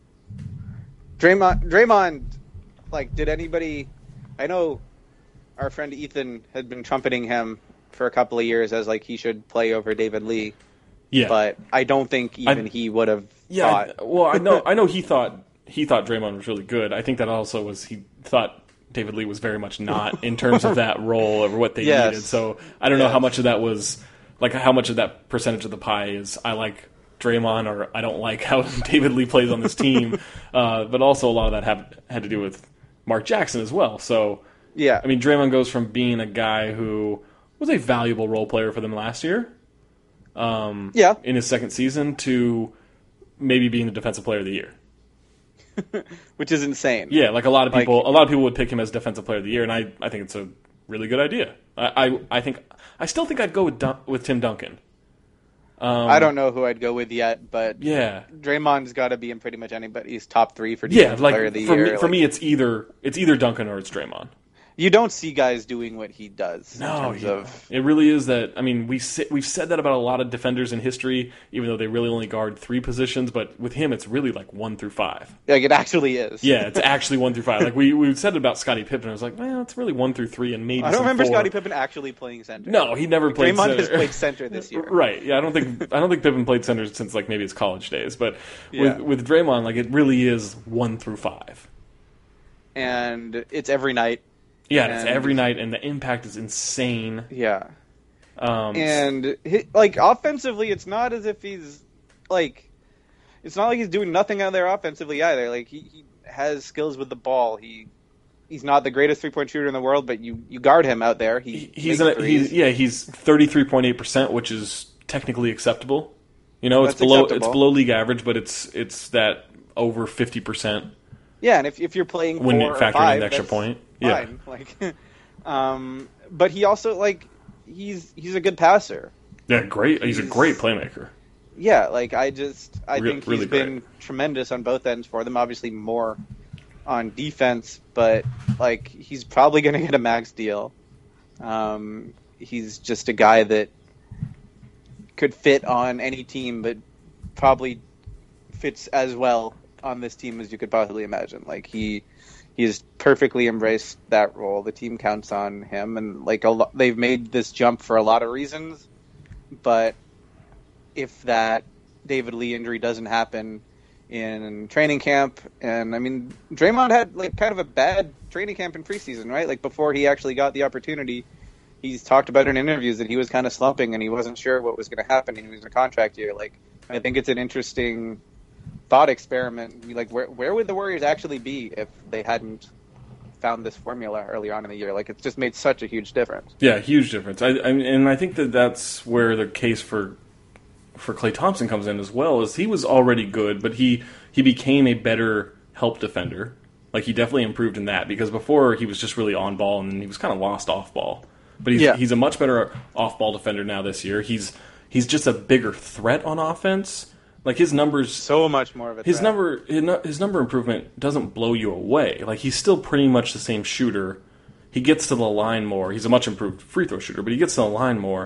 Speaker 2: Draymond, like, did anybody... I know our friend Ethan had been trumpeting him for a couple of years as, like, he should play over David Lee.
Speaker 1: Yeah.
Speaker 2: But I don't think he would have thought...
Speaker 1: Well, I know he thought Draymond was really good. I think that also was he thought David Lee was very much not in terms of that role or what they needed. So I don't know how much of that was... Like, how much of that percentage of the pie is I like Draymond or I don't like how David Lee plays on this team. But also a lot of that had to do with Mark Jackson as well. So,
Speaker 2: yeah.
Speaker 1: I mean, Draymond goes from being a guy who was a valuable role player for them last year in his second season to maybe being the defensive player of the year.
Speaker 2: Which is insane.
Speaker 1: Yeah, like a lot of people would pick him as defensive player of the year, and I think it's a really good idea. I still think I'd go with Tim Duncan.
Speaker 2: I don't know who I'd go with yet, but
Speaker 1: yeah,
Speaker 2: Draymond's got to be in pretty much anybody's top 3 for defensive player of the year.
Speaker 1: For me, it's either Duncan or it's Draymond.
Speaker 2: You don't see guys doing what he does.
Speaker 1: No, it really is that. I mean, we've said that about a lot of defenders in history, even though they really only guard 3 positions. But with him, it's really like 1 through 5.
Speaker 2: Like, it actually is.
Speaker 1: Yeah, it's actually 1 through 5. Like we said it about Scottie Pippen. I was like, well, it's really 1 through 3, and maybe.
Speaker 2: I don't remember
Speaker 1: 4.
Speaker 2: Scottie Pippen actually playing center.
Speaker 1: No, he never played.
Speaker 2: Draymond
Speaker 1: center.
Speaker 2: has played center this year.
Speaker 1: Right? Yeah, I don't think Pippen played center since like maybe his college days. But with Draymond, like it really is 1 through 5,
Speaker 2: and it's every night.
Speaker 1: Yeah, it's every night, and the impact is insane.
Speaker 2: Yeah. And offensively, it's not as if he's it's not like he's doing nothing out there offensively either. Like he has skills with the ball. He's not the greatest 3-point shooter in the world, but you guard him out there. He's
Speaker 1: 33.8%, which is technically acceptable. It's below league average, but it's that over 50%.
Speaker 2: Yeah, and if you're playing
Speaker 1: when
Speaker 2: 4
Speaker 1: you
Speaker 2: or
Speaker 1: factor
Speaker 2: 5,
Speaker 1: in the extra point,
Speaker 2: fine. But he also he's a good passer.
Speaker 1: Yeah, great. He's a great playmaker.
Speaker 2: Yeah, I think he's been
Speaker 1: great.
Speaker 2: Tremendous on both ends for them. Obviously more on defense, but he's probably going to get a max deal. He's just a guy that could fit on any team, but probably fits as well on this team as you could possibly imagine. He's perfectly embraced that role. The team counts on him, and they've made this jump for a lot of reasons. But if that David Lee injury doesn't happen in training camp, and I mean, Draymond had kind of a bad training camp in preseason, right? Before he actually got the opportunity, he's talked about in interviews that he was kind of slumping and he wasn't sure what was going to happen. He was in a contract year. I think it's an interesting thought experiment. Where would the Warriors actually be if they hadn't found this formula early on in the year? It's just made such a huge difference.
Speaker 1: Yeah, huge difference. I think that's where the case for Klay Thompson comes in as well. Is he was already good, but he became a better help defender. He definitely improved in that, because before he was just really on ball and he was kind of lost off ball. But he's a much better off ball defender now this year. He's just a bigger threat on offense. His numbers,
Speaker 2: so much more of a threat.
Speaker 1: His number improvement doesn't blow you away. He's still pretty much the same shooter. He gets to the line more. He's a much improved free throw shooter, but he gets to the line more.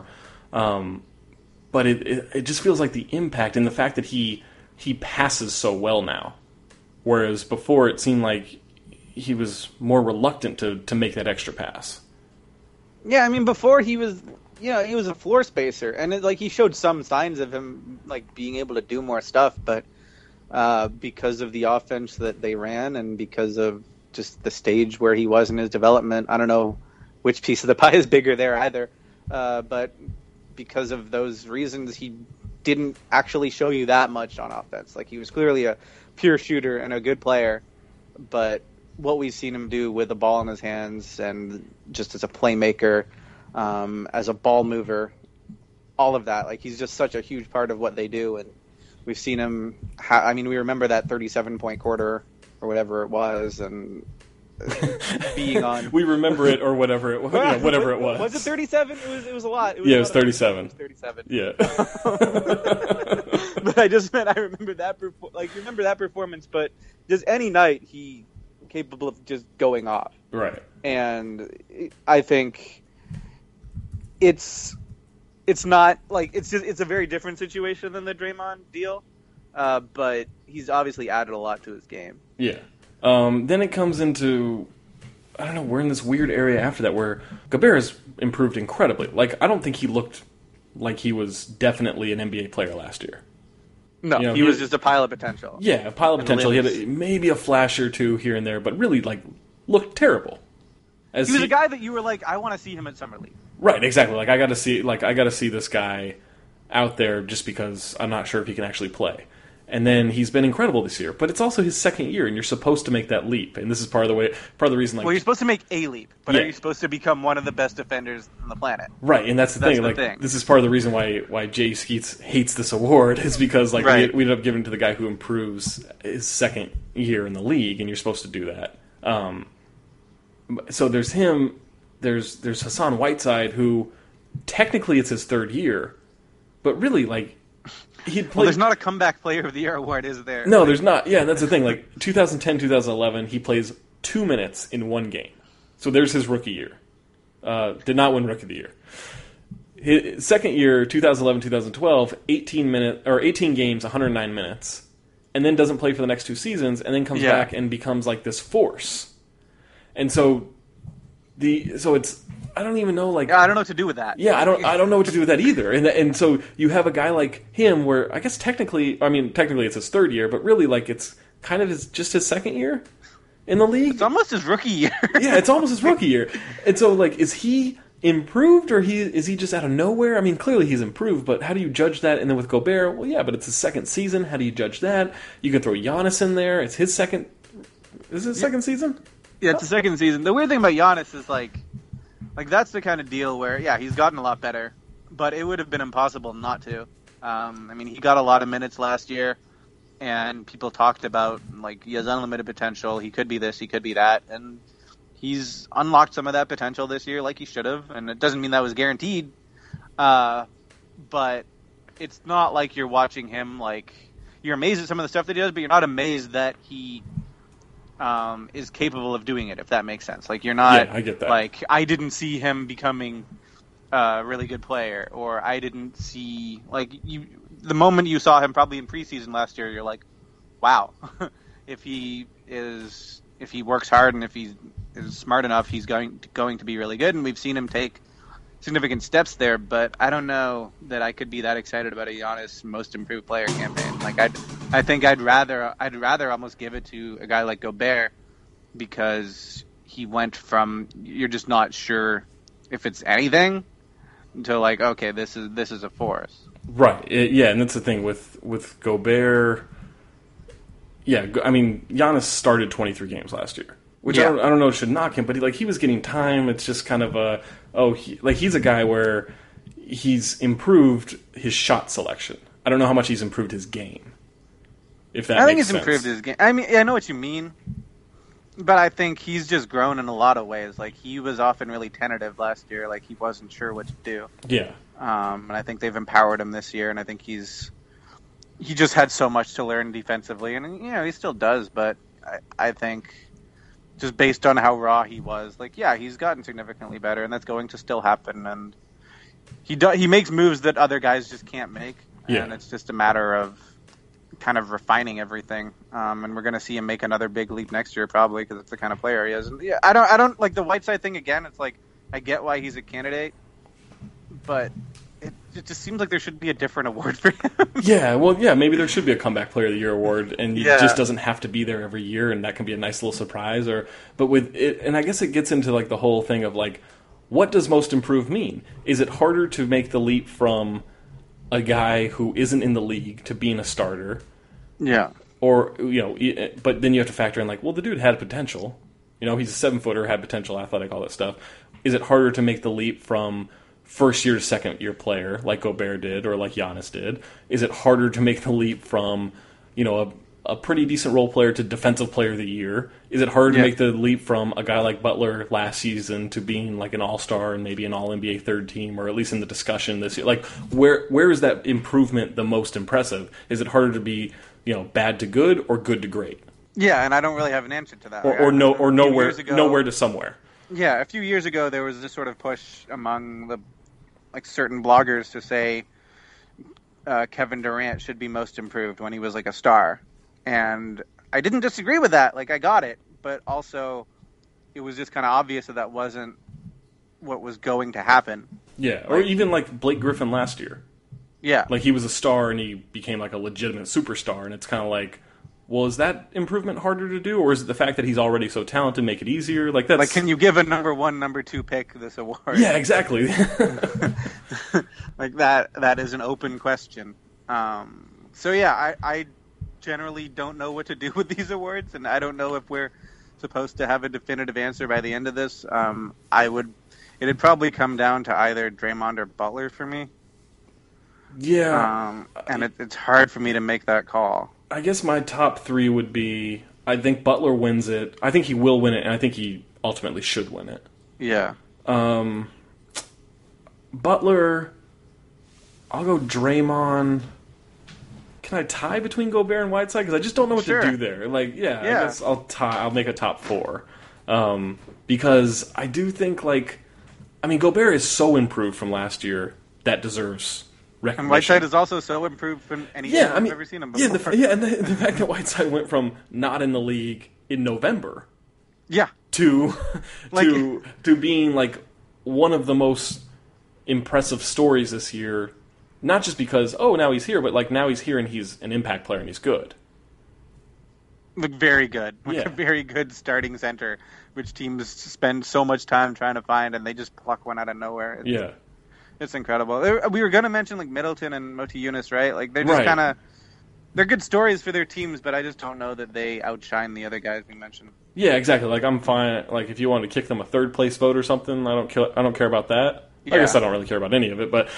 Speaker 1: But it just feels like the impact and the fact that he passes so well now, whereas before it seemed like he was more reluctant to make that extra pass.
Speaker 2: Yeah, I mean, before he was. He was a floor spacer, and he showed some signs of him being able to do more stuff, but because of the offense that they ran and because of just the stage where he was in his development, I don't know which piece of the pie is bigger there either, but because of those reasons, he didn't actually show you that much on offense. He was clearly a pure shooter and a good player, but what we've seen him do with the ball in his hands and just as a playmaker, as a ball mover, all of that. Like, he's just such a huge part of what they do. And we've seen him, we remember that 37-point quarter or whatever it was, and being on.
Speaker 1: We remember it, or whatever it was. Yeah, whatever it was.
Speaker 2: Was it 37? It was a lot.
Speaker 1: It was 37.
Speaker 2: It was 37.
Speaker 1: Yeah.
Speaker 2: But I just meant I remember that. Remember that performance, but just any night he capable of just going off.
Speaker 1: Right.
Speaker 2: And I think it's not like it's a very different situation than the Draymond deal, but he's obviously added a lot to his game.
Speaker 1: Yeah. Then it comes into, I don't know, we're in this weird area after that where Gobert has improved incredibly. Like, I don't think he looked like he was definitely an NBA player last year.
Speaker 2: No, he was just a pile of potential.
Speaker 1: Yeah, a pile of potential. He had maybe a flash or two here and there, but really, like, looked terrible.
Speaker 2: He was a guy that you were like, I want to see him at Summer League.
Speaker 1: Right, exactly. Like, I got to see this guy out there just because I'm not sure if he can actually play. And then he's been incredible this year, but it's also his second year, and you're supposed to make that leap. And this is part of the reason. Like,
Speaker 2: well, you're supposed to make a leap, but are you supposed to become one of the best defenders on the planet?
Speaker 1: Right, and that's the thing. This is part of the reason why Jay Skeets hates this award is because we ended up giving it to the guy who improves his second year in the league, and you're supposed to do that. So there's him. There's Hassan Whiteside, who technically it's his third year, but really like.
Speaker 2: Well, there's not a comeback player of the year award, is there?
Speaker 1: No, there's not. Yeah, that's the thing. Like 2010, 2011, he plays 2 minutes in one game. So there's his rookie year. Did not win rookie of the year. His second year, 2011, 2012, 18 games, 109 minutes, and then doesn't play for the next 2 seasons, and then comes back and becomes like this force. And so it's. I don't even know, like...
Speaker 2: I don't know what to do with that.
Speaker 1: Yeah, I don't know what to do with that either. And so you have a guy like him where, I guess technically it's his third year, but really, like, it's kind of just his second year in the league.
Speaker 2: It's almost his rookie year.
Speaker 1: Yeah, it's almost his rookie year. And so, like, is he improved, or is he just out of nowhere? I mean, clearly he's improved, but how do you judge that? And then with Gobert, well, yeah, but it's his second season. How do you judge that? You can throw Giannis in there. It's his second... Is it his second season?
Speaker 2: Yeah, it's the second season. The weird thing about Giannis is, like, that's the kind of deal where, yeah, he's gotten a lot better, but it would have been impossible not to. He got a lot of minutes last year, and people talked about, like, he has unlimited potential, he could be this, he could be that, and he's unlocked some of that potential this year like he should have, and it doesn't mean that was guaranteed, but it's not like you're watching him, like, you're amazed at some of the stuff that he does, but you're not amazed that he... is capable of doing it, if that makes sense. Like, you're not,
Speaker 1: I get that.
Speaker 2: Like, I didn't see him becoming a really good player, or I didn't see, like, the moment you saw him probably in preseason last year, you're like, wow, if he works hard and if he is smart enough, he's going to be really good, and we've seen him take significant steps there, but I don't know that I could be that excited about a Giannis most improved player campaign. Like, I think I'd rather almost give it to a guy like Gobert, because he went from you're just not sure if it's anything to, like, okay, this is a force.
Speaker 1: Right. Yeah, and that's the thing with Gobert. Yeah, I mean, Giannis started 23 games last year, which I don't know should knock him, but he was getting time. It's just kind of he's a guy where he's improved his shot selection. I don't know how much he's improved his game. If that
Speaker 2: I think
Speaker 1: makes
Speaker 2: he's
Speaker 1: sense.
Speaker 2: improved his game. I mean, I know what you mean, but I think he's just grown in a lot of ways. Like, he was often really tentative last year, like he wasn't sure what to do.
Speaker 1: Yeah.
Speaker 2: And I think they've empowered him this year, and I think he just had so much to learn defensively, and he still does. But I think just based on how raw he was, like, yeah, he's gotten significantly better, and that's going to still happen. And he makes moves that other guys just can't make, and it's just a matter of kind of refining everything. And we're going to see him make another big leap next year, probably, because it's the kind of player he is. And yeah, I don't like the Whiteside thing again. It's like, I get why he's a candidate, but it just seems like there should be a different award for him.
Speaker 1: Maybe there should be a Comeback Player of the Year award, and he just doesn't have to be there every year, and that can be a nice little surprise. But with it, and I guess it gets into, like, the whole thing of, like, what does most improved mean? Is it harder to make the leap from a guy who isn't in the league to being a starter?
Speaker 2: Yeah.
Speaker 1: Or, but then you have to factor in, like, well, the dude had potential. You know, he's a 7-footer, had potential, athletic, all that stuff. Is it harder to make the leap from first year to second year player, like Gobert did or like Giannis did? Is it harder to make the leap from, you know, a pretty decent role player to defensive player of the year? Is it harder to make the leap from a guy like Butler last season to being like an all-star and maybe an all-NBA third team, or at least in the discussion this year? Like, where is that improvement the most impressive? Is it harder to be, you know, bad to good or good to great?
Speaker 2: Yeah, and I don't really have an answer to that.
Speaker 1: Or nowhere to somewhere.
Speaker 2: Yeah, a few years ago there was this sort of push among the certain bloggers to say Kevin Durant should be most improved when he was like a star. And I didn't disagree with that. Like, I got it. But also, it was just kind of obvious that wasn't what was going to happen.
Speaker 1: Yeah, or even like Blake Griffin last year.
Speaker 2: Yeah.
Speaker 1: Like, he was a star and he became like a legitimate superstar. And it's kind of like, well, is that improvement harder to do? Or is it the fact that he's already so talented make it easier? Like, that's...
Speaker 2: Like, can you give a number 1, number 2 pick this award?
Speaker 1: Yeah, exactly.
Speaker 2: Like, that is an open question. So, yeah, I generally don't know what to do with these awards, and I don't know if we're supposed to have a definitive answer by the end of this. It'd probably come down to either Draymond or Butler for me.
Speaker 1: Yeah.
Speaker 2: And it's hard for me to make that call.
Speaker 1: I guess my top 3 would be, I think Butler wins it. I think he will win it, and I think he ultimately should win it.
Speaker 2: Yeah.
Speaker 1: Butler, I'll go Draymond. Can I tie between Gobert and Whiteside? Because I just don't know what to do there. Like, I guess I'll tie. I'll make a top 4. Because I do think, like, I mean, Gobert is so improved from last year that deserves recognition.
Speaker 2: And Whiteside is also so improved from any I've ever seen him before.
Speaker 1: And the fact that Whiteside went from not in the league in November, to being like one of the most impressive stories this year. Not just because, now he's here, but like now he's here and he's an impact player and he's good.
Speaker 2: Like, very good. Like a very good starting center, which teams spend so much time trying to find, and they just pluck one out of nowhere. It's incredible. We were going to mention like Middleton and Moti Yunus, right? Like, they're just kind of... They're good stories for their teams, but I just don't know that they outshine the other guys we mentioned.
Speaker 1: Yeah, exactly. Like, I'm fine. Like, if you wanted to kick them a third-place vote or something, I don't care about that. I guess I don't really care about any of it, but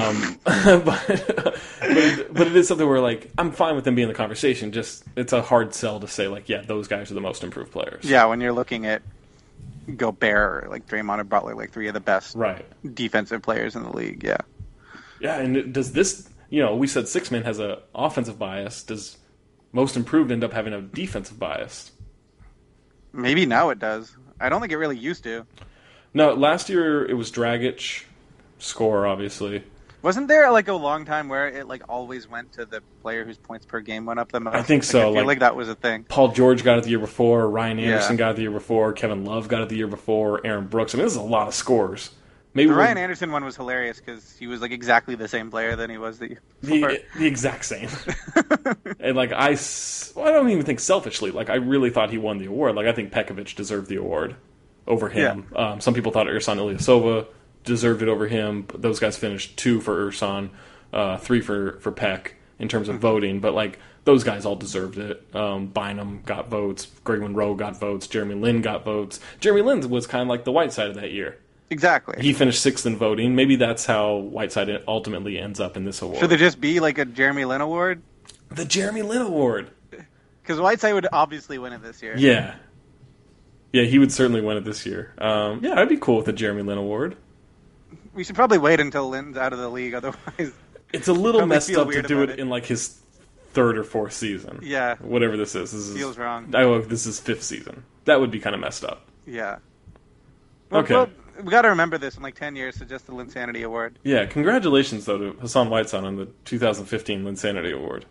Speaker 1: but it is something where, like, I'm fine with them being in the conversation. Just, it's a hard sell to say, like, those guys are the most improved players. Yeah,
Speaker 2: when you're looking at Gobert or like Draymond or Butler, like 3 of the best defensive players in the league.
Speaker 1: Yeah, and does this? You know, we said Six Man has an offensive bias. Does most improved end up having a defensive bias?
Speaker 2: Maybe now it does. I don't think it really used to.
Speaker 1: No, last year it was Dragic, score obviously.
Speaker 2: Wasn't there like a long time where it like always went to the player whose points per game went up the most?
Speaker 1: I think so.
Speaker 2: I feel like that was a thing.
Speaker 1: Paul George got it the year before. Ryan Anderson got it the year before. Kevin Love got it the year before. Aaron Brooks. I mean, this is a lot of scores. Maybe
Speaker 2: the Ryan Anderson one was hilarious because he was like exactly the same player than he was the year before.
Speaker 1: The exact same. And like I don't even think selfishly. Like, I really thought he won the award. Like, I think Pekovic deserved the award over him. Yeah. Some people thought Ersan Ilyasova deserved it over him. But those guys finished 2 for Ersan, 3 for Peck in terms of voting. But like, those guys all deserved it. Bynum got votes. Greg Monroe got votes. Jeremy Lin got votes. Jeremy Lin was kind of like the Whiteside of that year.
Speaker 2: Exactly.
Speaker 1: He finished 6th in voting. Maybe that's how Whiteside ultimately ends up in this award.
Speaker 2: Should there just be like a Jeremy Lin award?
Speaker 1: The Jeremy Lin award.
Speaker 2: Because Whiteside would obviously win it this year.
Speaker 1: Yeah. Yeah, he would certainly win it this year. I'd be cool with the Jeremy Lin award.
Speaker 2: We should probably wait until Lin's out of the league, otherwise...
Speaker 1: It's a little messed up to do it in like his 3rd or 4th season.
Speaker 2: Yeah.
Speaker 1: Whatever this is.
Speaker 2: Feels wrong.
Speaker 1: This is 5th season. That would be kind of messed up.
Speaker 2: Yeah.
Speaker 1: Well,
Speaker 2: we got to remember this in like 10 years, so just the Linsanity Award.
Speaker 1: Yeah, congratulations, though, to Hassan Whiteside on the 2015 Linsanity Award.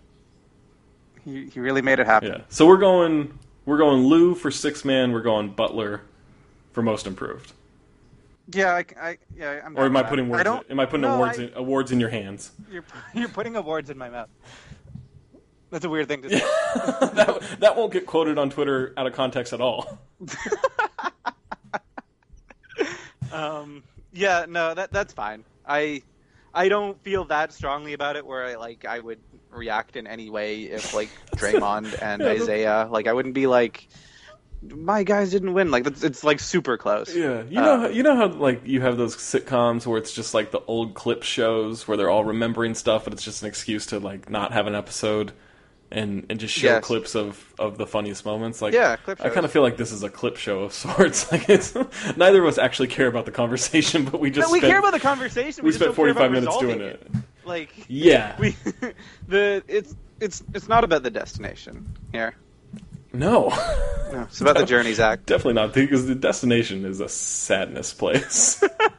Speaker 2: He really made it happen.
Speaker 1: Yeah. So we're going Lou for 6 Man, we're going Butler for most improved.
Speaker 2: Yeah, I'm
Speaker 1: or am I putting words? Am I putting awards in your hands?
Speaker 2: You're putting awards in my mouth. That's a weird thing to say.
Speaker 1: that won't get quoted on Twitter out of context at all.
Speaker 2: That's fine. I don't feel that strongly about it where I would react in any way if like Draymond and Isaiah, like I wouldn't be like my guys didn't win. Like it's like super close.
Speaker 1: Yeah, you know how like you have those sitcoms where it's just like the old clip shows where they're all remembering stuff, but it's just an excuse to like not have an episode and just show
Speaker 2: Yes.
Speaker 1: clips of the funniest moments. Like,
Speaker 2: Yeah, clip
Speaker 1: I
Speaker 2: shows.
Speaker 1: kind of feel like this is a clip show of sorts. Like, it's neither of us actually care about the conversation, but we just
Speaker 2: No, we care about the conversation.
Speaker 1: we
Speaker 2: just
Speaker 1: spent
Speaker 2: don't care
Speaker 1: 45
Speaker 2: about
Speaker 1: minutes doing
Speaker 2: resolving
Speaker 1: it.
Speaker 2: Like
Speaker 1: Yeah,
Speaker 2: it's not about the destination here.
Speaker 1: no,
Speaker 2: No, it's about the journey, Zach.
Speaker 1: definitely not, because the destination is a sadness place.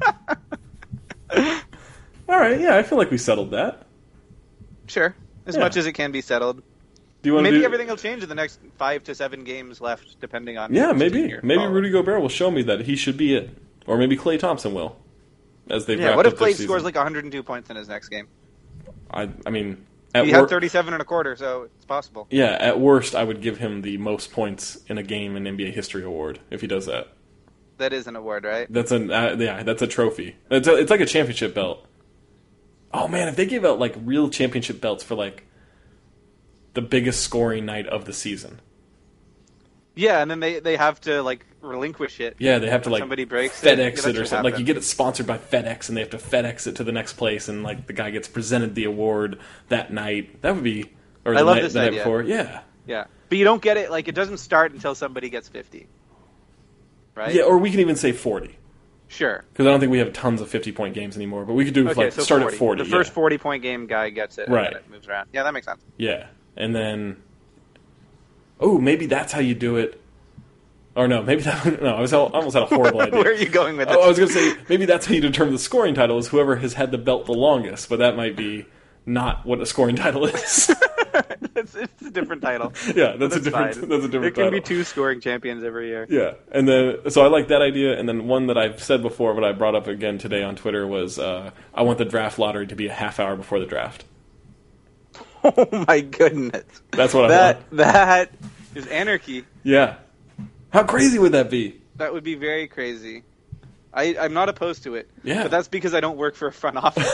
Speaker 1: All right, yeah, I feel like we settled that.
Speaker 2: Sure, as
Speaker 1: Yeah.
Speaker 2: much as it can be settled.
Speaker 1: Do you want
Speaker 2: Maybe
Speaker 1: to do
Speaker 2: everything will change in the next 5 to 7 games left, depending on.
Speaker 1: Yeah,
Speaker 2: which team
Speaker 1: maybe
Speaker 2: you're
Speaker 1: maybe
Speaker 2: following.
Speaker 1: Rudy Gobert will show me that he should be it, or maybe Klay Thompson will, as they
Speaker 2: Yeah,
Speaker 1: wrap
Speaker 2: what
Speaker 1: up
Speaker 2: if
Speaker 1: their
Speaker 2: Klay
Speaker 1: season.
Speaker 2: scores like 102 points in his next game?
Speaker 1: I mean, at
Speaker 2: He had
Speaker 1: worst,
Speaker 2: 37 and a quarter, so it's possible.
Speaker 1: yeah, at worst, I would give him the most points in a game in NBA history award if he does that.
Speaker 2: That is an award, right?
Speaker 1: That's that's a trophy. It's like a championship belt. Oh man, if they gave out like real championship belts for like the biggest scoring night of the season.
Speaker 2: Yeah, and then they have to like relinquish it.
Speaker 1: Yeah, they have to
Speaker 2: When
Speaker 1: like
Speaker 2: somebody breaks
Speaker 1: FedEx
Speaker 2: it. Yeah,
Speaker 1: it,
Speaker 2: that
Speaker 1: or
Speaker 2: should
Speaker 1: something. Like
Speaker 2: happen.
Speaker 1: you get it sponsored by FedEx, and they have to FedEx it to the next place, and like the guy gets presented the award that night. That would be, or
Speaker 2: I
Speaker 1: the
Speaker 2: love
Speaker 1: night,
Speaker 2: this
Speaker 1: the night
Speaker 2: idea.
Speaker 1: before. Yeah,
Speaker 2: Yeah, but you don't get it. Like it doesn't start until somebody gets 50. Right?
Speaker 1: yeah. Or we can even say 40,
Speaker 2: Sure.
Speaker 1: because I don't think we have tons of 50-point games anymore. But we could do
Speaker 2: Okay,
Speaker 1: like
Speaker 2: so
Speaker 1: start
Speaker 2: 40.
Speaker 1: at 40.
Speaker 2: The first 40-point game guy gets it,
Speaker 1: Right.
Speaker 2: and then it moves around. Yeah, that makes sense.
Speaker 1: yeah, and then oh, maybe that's how you do it. Or no, maybe that. No, I almost had a horrible idea.
Speaker 2: Where are you going with this?
Speaker 1: Oh, I was going to say maybe that's how you determine the scoring title is whoever has had the belt the longest, but that might be not what a scoring title is.
Speaker 2: it's a different title.
Speaker 1: Yeah, that's a different.
Speaker 2: fine.
Speaker 1: That's a different.
Speaker 2: There can be
Speaker 1: title.
Speaker 2: 2 scoring champions every year.
Speaker 1: Yeah, and then so I like that idea, and then one that I've said before, but I brought up again today on Twitter was I want the draft lottery to be a half hour before the draft.
Speaker 2: Oh my goodness.
Speaker 1: That's what I want.
Speaker 2: That is anarchy.
Speaker 1: Yeah, how crazy would that be?
Speaker 2: That would be very crazy. I'm not opposed to it.
Speaker 1: Yeah.
Speaker 2: But that's because I don't work for a front office.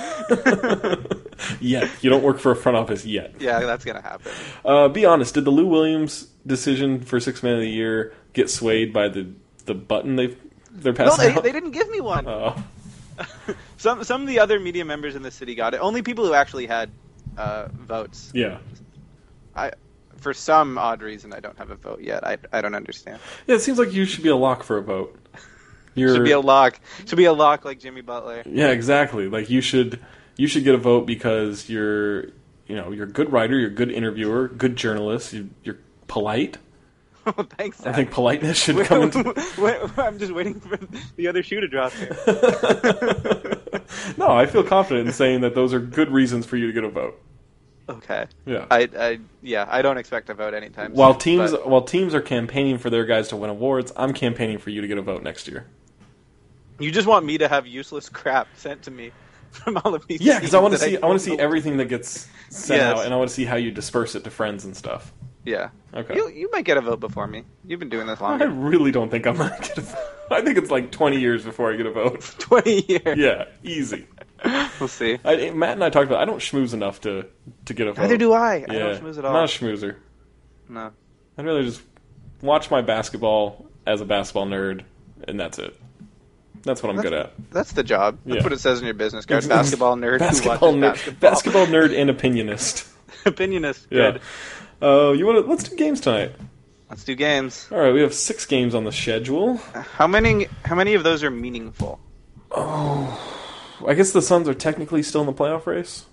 Speaker 1: Yet you don't work for a front office yet.
Speaker 2: Yeah, that's going to happen.
Speaker 1: Be honest. Did the Lou Williams decision for Sixth Man of the Year get swayed by the button they're
Speaker 2: No,
Speaker 1: passing out?
Speaker 2: they didn't give me one.
Speaker 1: Oh.
Speaker 2: Some of the other media members in the city got it. Only people who actually had votes.
Speaker 1: Yeah.
Speaker 2: For some odd reason, I don't have a vote yet. I don't understand.
Speaker 1: Yeah, it seems like you should be a lock for a vote.
Speaker 2: Should be a lock. Should be a lock like Jimmy Butler.
Speaker 1: Yeah, exactly. Like you should get a vote because you're a good writer, you're a good interviewer, good journalist, you're polite.
Speaker 2: Oh, thanks, Zach.
Speaker 1: I think politeness should come into.
Speaker 2: I'm just waiting for the other shoe to drop here.
Speaker 1: No, I feel confident in saying that those are good reasons for you to get a vote.
Speaker 2: Okay.
Speaker 1: Yeah.
Speaker 2: I don't expect a vote anytime
Speaker 1: While
Speaker 2: soon.
Speaker 1: teams are campaigning for their guys to win awards, I'm campaigning for you to get a vote next year.
Speaker 2: You just want me to have useless crap sent to me from all of these.
Speaker 1: Yeah, because I want to
Speaker 2: teams
Speaker 1: see
Speaker 2: that
Speaker 1: I want to see everything that gets sent
Speaker 2: Yes.
Speaker 1: out, and I want to see how you disperse it to friends and stuff.
Speaker 2: Yeah.
Speaker 1: Okay.
Speaker 2: You might get a vote before me. You've been doing this
Speaker 1: I
Speaker 2: longer.
Speaker 1: really don't think I'm gonna get a vote. I think it's like 20 years before I get a vote.
Speaker 2: 20 years.
Speaker 1: Yeah, easy.
Speaker 2: We'll see.
Speaker 1: Matt and I talked about I don't schmooze enough to get a vote.
Speaker 2: Neither do I. I
Speaker 1: Yeah,
Speaker 2: don't schmooze at all.
Speaker 1: I'm not a schmoozer.
Speaker 2: No.
Speaker 1: I'd rather just watch my basketball as a basketball nerd, and that's it. That's what I'm good at.
Speaker 2: That's the job. That's
Speaker 1: Yeah.
Speaker 2: what it says in your business card. Basketball nerd
Speaker 1: Basketball
Speaker 2: who
Speaker 1: nerd,
Speaker 2: watches
Speaker 1: basketball nerd, and opinionist.
Speaker 2: Opinionist.
Speaker 1: Yeah.
Speaker 2: Good.
Speaker 1: Let's do games tonight.
Speaker 2: Let's do games.
Speaker 1: All right, we have 6 games on the schedule.
Speaker 2: How many of those are meaningful?
Speaker 1: I guess the Suns are technically still in the playoff race.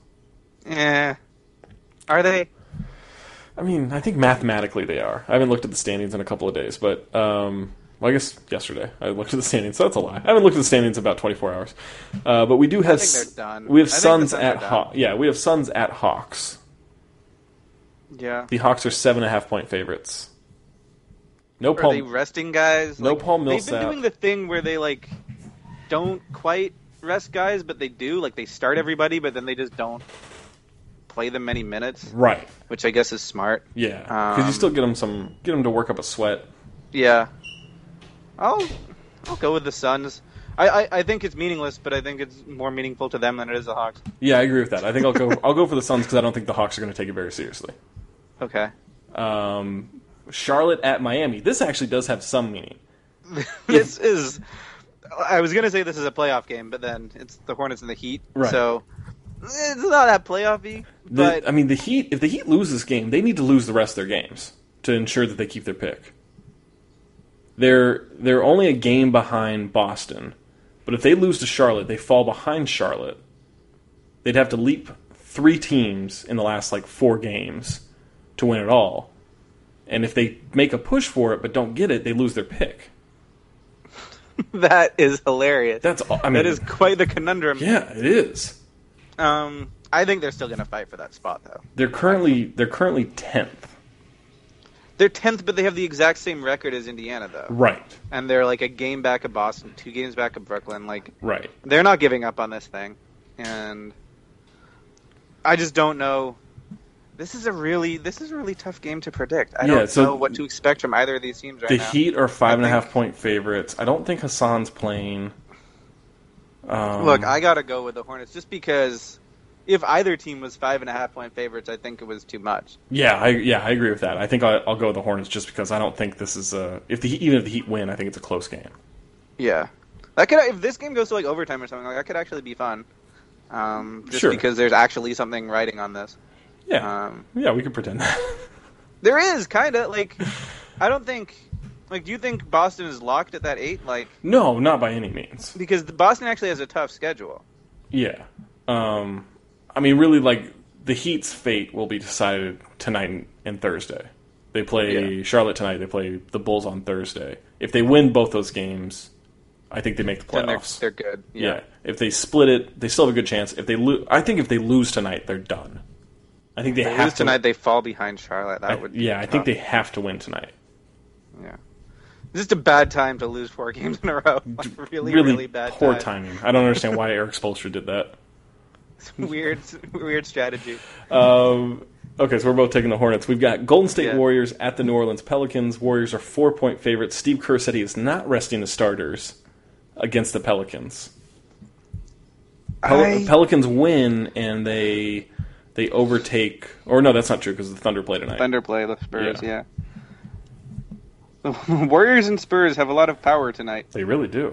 Speaker 2: Are they?
Speaker 1: I mean, I think mathematically they are. I haven't looked at the standings in a couple of days, but well, I guess yesterday I looked at the standings, so that's a lie. I haven't looked at the standings in about 24 hours. But we do have.
Speaker 2: I think they're done.
Speaker 1: We have
Speaker 2: I think the
Speaker 1: Suns
Speaker 2: Suns
Speaker 1: at
Speaker 2: are done.
Speaker 1: Hawks. Yeah, we have Suns at Hawks.
Speaker 2: Yeah.
Speaker 1: The Hawks are 7.5-point favorites. No
Speaker 2: Are they
Speaker 1: Paul.
Speaker 2: resting guys?
Speaker 1: No Paul
Speaker 2: They've
Speaker 1: Millsap.
Speaker 2: been doing the thing where they don't quite rest guys, but they do. Like they start everybody, but then they just don't play them many minutes,
Speaker 1: Right.
Speaker 2: which I guess is smart.
Speaker 1: Yeah. Because you still get them to work up a sweat.
Speaker 2: Yeah. I'll go with the Suns. I think it's meaningless, but I think it's more meaningful to them than it is the Hawks.
Speaker 1: Yeah, I agree with that. I think I'll go for the Suns because I don't think the Hawks are going to take it very seriously.
Speaker 2: Okay.
Speaker 1: Charlotte at Miami. This actually does have some meaning.
Speaker 2: This is. I was gonna say this is a playoff game, but then it's the Hornets and the Heat,
Speaker 1: Right.
Speaker 2: so it's not that playoffy. But
Speaker 1: The Heat, if the Heat lose this game, they need to lose the rest of their games to ensure that they keep their pick. They're only a game behind Boston, but if they lose to Charlotte, they fall behind Charlotte. They'd have to leap 3 teams in the last 4 games to win it all. And if they make a push for it but don't get it, they lose their pick.
Speaker 2: that is hilarious.
Speaker 1: That
Speaker 2: is quite the conundrum.
Speaker 1: Yeah, it is.
Speaker 2: I think they're still going to fight for that spot, though.
Speaker 1: They're currently 10th.
Speaker 2: They're 10th, but they have the exact same record as Indiana, though.
Speaker 1: Right.
Speaker 2: And they're a game back of Boston, 2 games back of Brooklyn.
Speaker 1: Right.
Speaker 2: They're not giving up on this thing. And I just don't know. This is a really tough game to predict. I don't know what to expect from either of these teams right now.
Speaker 1: The Heat are 5.5 point favorites. I don't think Hassan's playing.
Speaker 2: Look, I gotta go with the Hornets just because if either team was 5.5 point favorites, I think it was too much.
Speaker 1: Yeah, I agree with that. I think I'll go with the Hornets just because I don't think this is even if the Heat win, I think it's a close game.
Speaker 2: Yeah, if this game goes to overtime or something, that could actually be fun. Just because there's actually something riding on this.
Speaker 1: Yeah, we could pretend that.
Speaker 2: There is kind of I don't think. Do you think Boston is locked at that 8?
Speaker 1: No, not by any means.
Speaker 2: Because Boston actually has a tough schedule.
Speaker 1: Yeah. Really, the Heat's fate will be decided tonight and Thursday. They play Charlotte tonight. They play the Bulls on Thursday. If they win both those games, I think they make the playoffs.
Speaker 2: They're good. Yeah.
Speaker 1: If they split it, they still have a good chance. If they I think if they lose tonight, they're done. I think they have
Speaker 2: lose tonight. They fall behind Charlotte. That would.
Speaker 1: I think they have to win tonight.
Speaker 2: Yeah. It's just a bad time to lose 4 games in a row. Really bad
Speaker 1: poor timing. I don't understand why Eric Spoelstra did that.
Speaker 2: It's weird strategy.
Speaker 1: Okay, so we're both taking the Hornets. We've got Golden State Warriors at the New Orleans Pelicans. Warriors are 4-point favorites. Steve Kerr said he is not resting the starters against the Pelicans. Pelicans win, and they overtake... Or no, that's not true, because the Thunder play tonight.
Speaker 2: Thunder play the Spurs, yeah. The Warriors and Spurs have a lot of power tonight.
Speaker 1: They really do.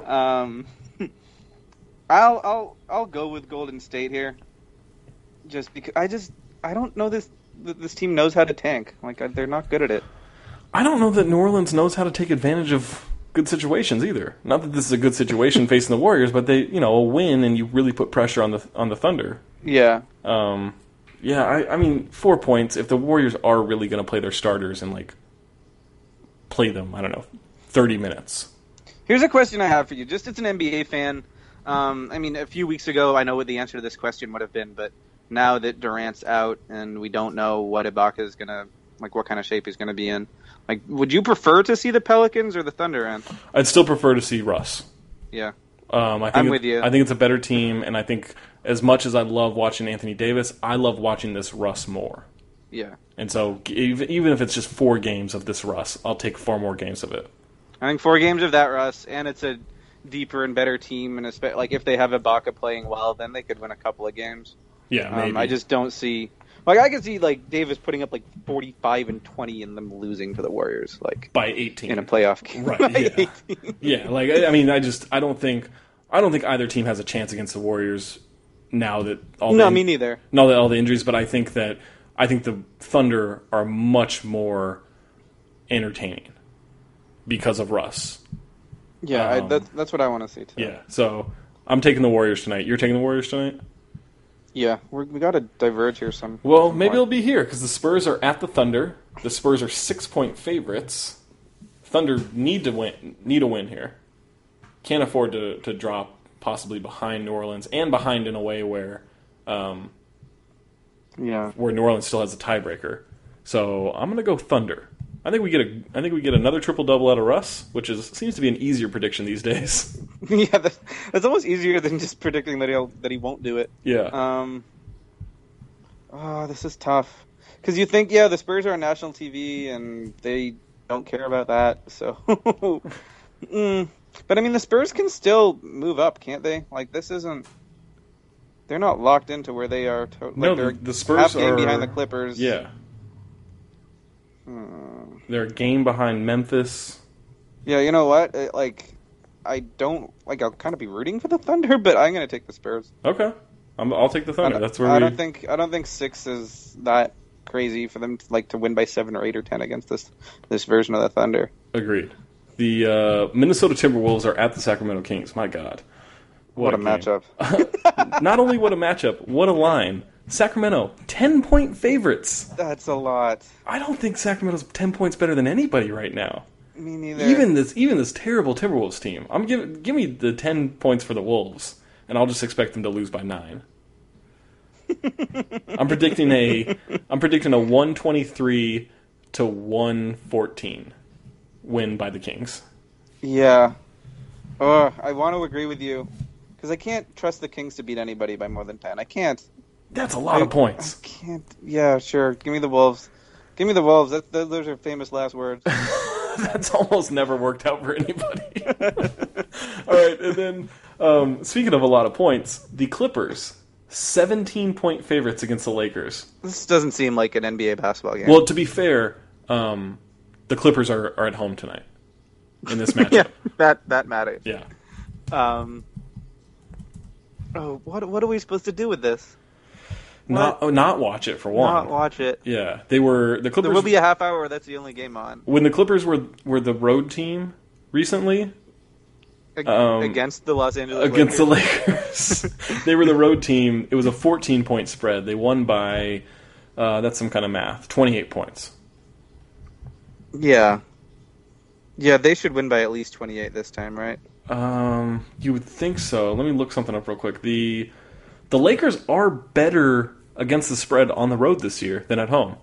Speaker 2: I'll go with Golden State here, just because I don't know this team knows how to tank. They're not good at it.
Speaker 1: I don't know that New Orleans knows how to take advantage of good situations either. Not that this is a good situation facing the Warriors, but they a win and you really put pressure on the Thunder.
Speaker 2: Yeah.
Speaker 1: 4 points. If the Warriors are really going to play their starters and play them, 30 minutes.
Speaker 2: Here's a question I have for you. Just as an NBA fan, a few weeks ago, I know what the answer to this question would have been, but now that Durant's out and we don't know what Ibaka is going to, what kind of shape he's going to be in, would you prefer to see the Pelicans or the Thunder in?
Speaker 1: I'd still prefer to see Russ.
Speaker 2: Yeah.
Speaker 1: I'm
Speaker 2: with you.
Speaker 1: I think it's a better team, and I think as much as I love watching Anthony Davis, I love watching this Russ more.
Speaker 2: Yeah.
Speaker 1: And so even if it's just 4 games of this Russ, I'll take 4 more games of it.
Speaker 2: I think 4 games of that Russ, and it's a deeper and better team, and if they have Ibaka playing well, then they could win a couple of games.
Speaker 1: Yeah, maybe.
Speaker 2: I just don't see... I could see Davis putting up 45 and 20 and them losing to the Warriors
Speaker 1: by 18
Speaker 2: in a playoff game.
Speaker 1: Right? Yeah. I don't think either team has a chance against the Warriors now that
Speaker 2: me neither.
Speaker 1: Now that all the injuries, but I think the Thunder are much more entertaining because of Russ.
Speaker 2: Yeah, that's what I want to see too.
Speaker 1: Yeah. So I'm taking the Warriors tonight. You're taking the Warriors tonight?
Speaker 2: Yeah, we got to diverge here some.
Speaker 1: Well, maybe it'll be here because the Spurs are at the Thunder. The Spurs are 6-point favorites. Thunder need a win here. Can't afford to drop possibly behind New Orleans and behind in a way where where New Orleans still has a tiebreaker. So I'm going to go Thunder. I think we get another triple-double out of Russ, which seems to be an easier prediction these days.
Speaker 2: Yeah, that's almost easier than just predicting that he won't do it.
Speaker 1: Yeah.
Speaker 2: This is tough because you think the Spurs are on national TV and they don't care about that. So, but the Spurs can still move up, can't they? This isn't. They're not locked into where they are.
Speaker 1: No, the Spurs
Speaker 2: half game
Speaker 1: are
Speaker 2: behind the Clippers.
Speaker 1: Yeah. They're a game behind Memphis.
Speaker 2: Yeah, you know what? I don't like. I'll kind of be rooting for the Thunder, but I'm going to take the Spurs.
Speaker 1: Okay, I'll take the Thunder. That's where
Speaker 2: I don't think 6 is that crazy for them to win by 7 or 8 or 10 against this version of the Thunder.
Speaker 1: Agreed. The Minnesota Timberwolves are at the Sacramento Kings. My God,
Speaker 2: what a matchup!
Speaker 1: Not only what a matchup, what a line. Sacramento, 10-point favorites.
Speaker 2: That's a lot.
Speaker 1: I don't think Sacramento's 10 points better than anybody right now.
Speaker 2: Me neither.
Speaker 1: Even this terrible Timberwolves team. Give me the 10 points for the Wolves, and I'll just expect them to lose by 9. I'm predicting a 123 to 114 win by the Kings.
Speaker 2: Yeah. Oh, I want to agree with you because I can't trust the Kings to beat anybody by more than 10. I can't.
Speaker 1: That's a lot of points.
Speaker 2: I can't. Yeah, sure. Give me the Wolves. Give me the Wolves. Those are famous last words.
Speaker 1: That's almost never worked out for anybody. All right, and then speaking of a lot of points, the Clippers, 17-point favorites against the Lakers.
Speaker 2: This doesn't seem like an NBA basketball game.
Speaker 1: Well, to be fair, the Clippers are at home tonight in this matchup.
Speaker 2: Yeah, that matters.
Speaker 1: Yeah.
Speaker 2: What are we supposed to do with this?
Speaker 1: Not watch it for one.
Speaker 2: Not watch it.
Speaker 1: Yeah, the Clippers.
Speaker 2: There will be a half hour where that's the only game on.
Speaker 1: When the Clippers were the road team recently
Speaker 2: against the Los Angeles
Speaker 1: against
Speaker 2: Lakers.
Speaker 1: the Lakers, they were the road team. It was a 14-point spread. They won by that's some kind of math, 28 points.
Speaker 2: Yeah, they should win by at least 28 this time, right?
Speaker 1: You would think so. Let me look something up real quick. The Lakers are better against the spread on the road this year than at home.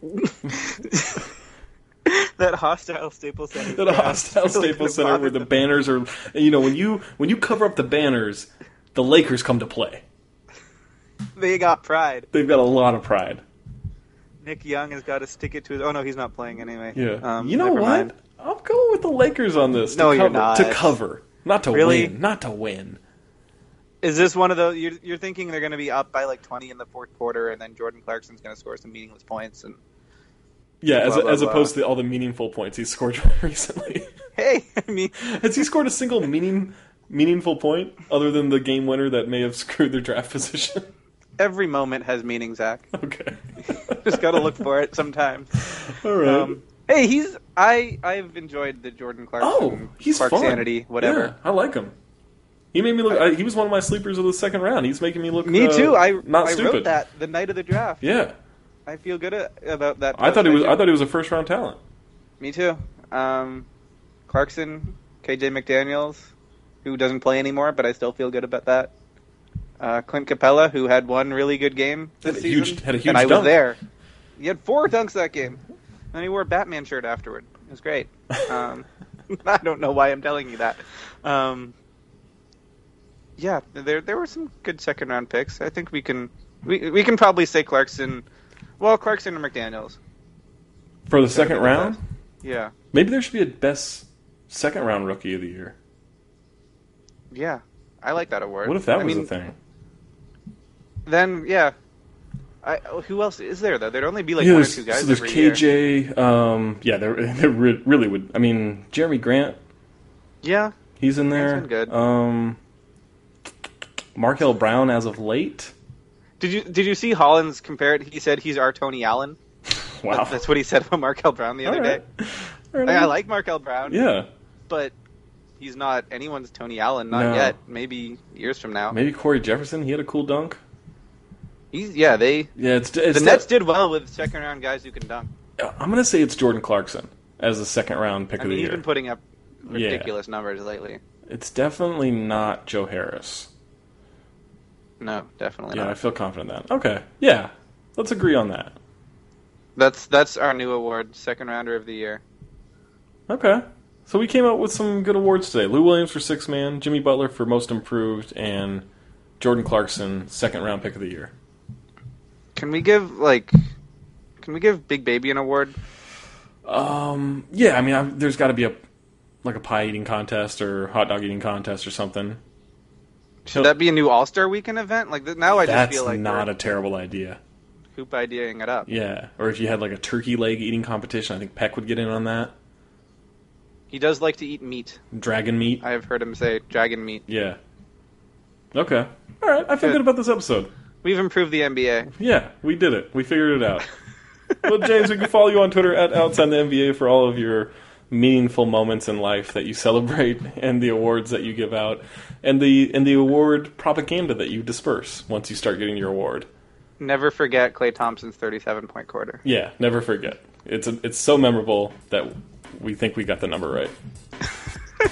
Speaker 2: That hostile Staples Center.
Speaker 1: Where the banners are. When you cover up the banners, the Lakers come to play.
Speaker 2: They got pride.
Speaker 1: They've got a lot of pride.
Speaker 2: Nick Young has got to stick it to his... Oh, no, he's not playing anyway.
Speaker 1: Yeah. You know what? Mind. I'm going with the Lakers on this.
Speaker 2: You're not.
Speaker 1: To cover. Not to win. Not to win.
Speaker 2: Is this one of those... You're thinking they're going to be up by 20 in the fourth quarter, and then Jordan Clarkson's going to score some meaningless points, and...
Speaker 1: Yeah, as opposed to all the meaningful points he's scored recently.
Speaker 2: Hey, I mean...
Speaker 1: Has he scored a single meaningful point, other than the game winner that may have screwed their draft position?
Speaker 2: Every moment has meaning, Zach.
Speaker 1: Okay.
Speaker 2: Just got to look for it sometimes.
Speaker 1: All right.
Speaker 2: Hey, I've enjoyed the Jordan Clarkson.
Speaker 1: He's fun.
Speaker 2: Clarksanity, whatever.
Speaker 1: Yeah, I like him. He made me look. He was one of my sleepers of the second round. He's making me look.
Speaker 2: Me too. I
Speaker 1: stupid.
Speaker 2: wrote that the night of the draft.
Speaker 1: Yeah.
Speaker 2: I feel good about that.
Speaker 1: I thought he was a first round talent.
Speaker 2: Me too. Clarkson, KJ McDaniels, who doesn't play anymore, but I still feel good about that. Clint Capella, who had one really good game this season,
Speaker 1: had a huge
Speaker 2: and I
Speaker 1: dunk.
Speaker 2: was there. He had 4 dunks that game, and he wore a Batman shirt afterward. It was great. I don't know why I'm telling you that. Yeah, there were some good second round picks. I think we can probably say Clarkson. Well, Clarkson or McDaniels
Speaker 1: for the second round.
Speaker 2: Yeah,
Speaker 1: maybe there should be a best second round rookie of the year.
Speaker 2: Yeah, I like that award.
Speaker 1: What if that was a thing?
Speaker 2: Then yeah, who else is there though? There'd only be like 1 or 2 guys.
Speaker 1: So there's
Speaker 2: every
Speaker 1: KJ.
Speaker 2: Year.
Speaker 1: Yeah, there really would. I mean, Jeremy Grant.
Speaker 2: Yeah,
Speaker 1: he's in there.
Speaker 2: That's been good.
Speaker 1: Markel Brown as of late.
Speaker 2: Did you see Hollins compare it? He said he's our Tony Allen.
Speaker 1: Wow,
Speaker 2: that's what he said about Markel Brown the other day.
Speaker 1: Right.
Speaker 2: I like Markel Brown.
Speaker 1: Yeah,
Speaker 2: but he's not anyone's Tony Allen. Not yet. Maybe years from now.
Speaker 1: Maybe Corey Jefferson. He had a cool dunk.
Speaker 2: The Nets did well with second round guys who can dunk.
Speaker 1: I'm gonna say it's Jordan Clarkson as the second round pick of the year.
Speaker 2: He's been putting up ridiculous numbers lately.
Speaker 1: It's definitely not Joe Harris.
Speaker 2: No, definitely not.
Speaker 1: Yeah, I feel confident in that. Okay, yeah, let's agree on that.
Speaker 2: That's our new award, second rounder of the year.
Speaker 1: Okay, so we came up with some good awards today. Lou Williams for sixth man, Jimmy Butler for most improved, and Jordan Clarkson second round pick of the year.
Speaker 2: Can we give Big Baby an award?
Speaker 1: Yeah, I mean, there's got to be a pie eating contest or hot dog eating contest or something.
Speaker 2: Should that be a new All-Star Weekend event? Now I just feel like
Speaker 1: that's not a terrible idea.
Speaker 2: hoop ideaing it up.
Speaker 1: Yeah, or if you had like a turkey leg eating competition, I think Peck would get in on that.
Speaker 2: He does like to eat meat.
Speaker 1: Dragon meat.
Speaker 2: I have heard him say dragon meat.
Speaker 1: Yeah. Okay. All right. I feel good about this episode.
Speaker 2: We've improved the NBA.
Speaker 1: Yeah, we did it. We figured it out. Well, James, we can follow you on Twitter at Outside the NBA for all of your meaningful moments in life that you celebrate and the awards that you give out and the award propaganda that you disperse once you start getting your award.
Speaker 2: Never forget Klay Thompson's 37-point quarter.
Speaker 1: Yeah, never forget. It's so memorable that we think we got the number right.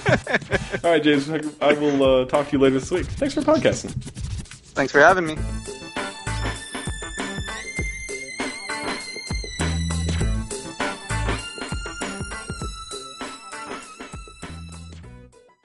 Speaker 1: All right, James, I will talk to you later this week. Thanks for podcasting.
Speaker 2: Thanks for having me.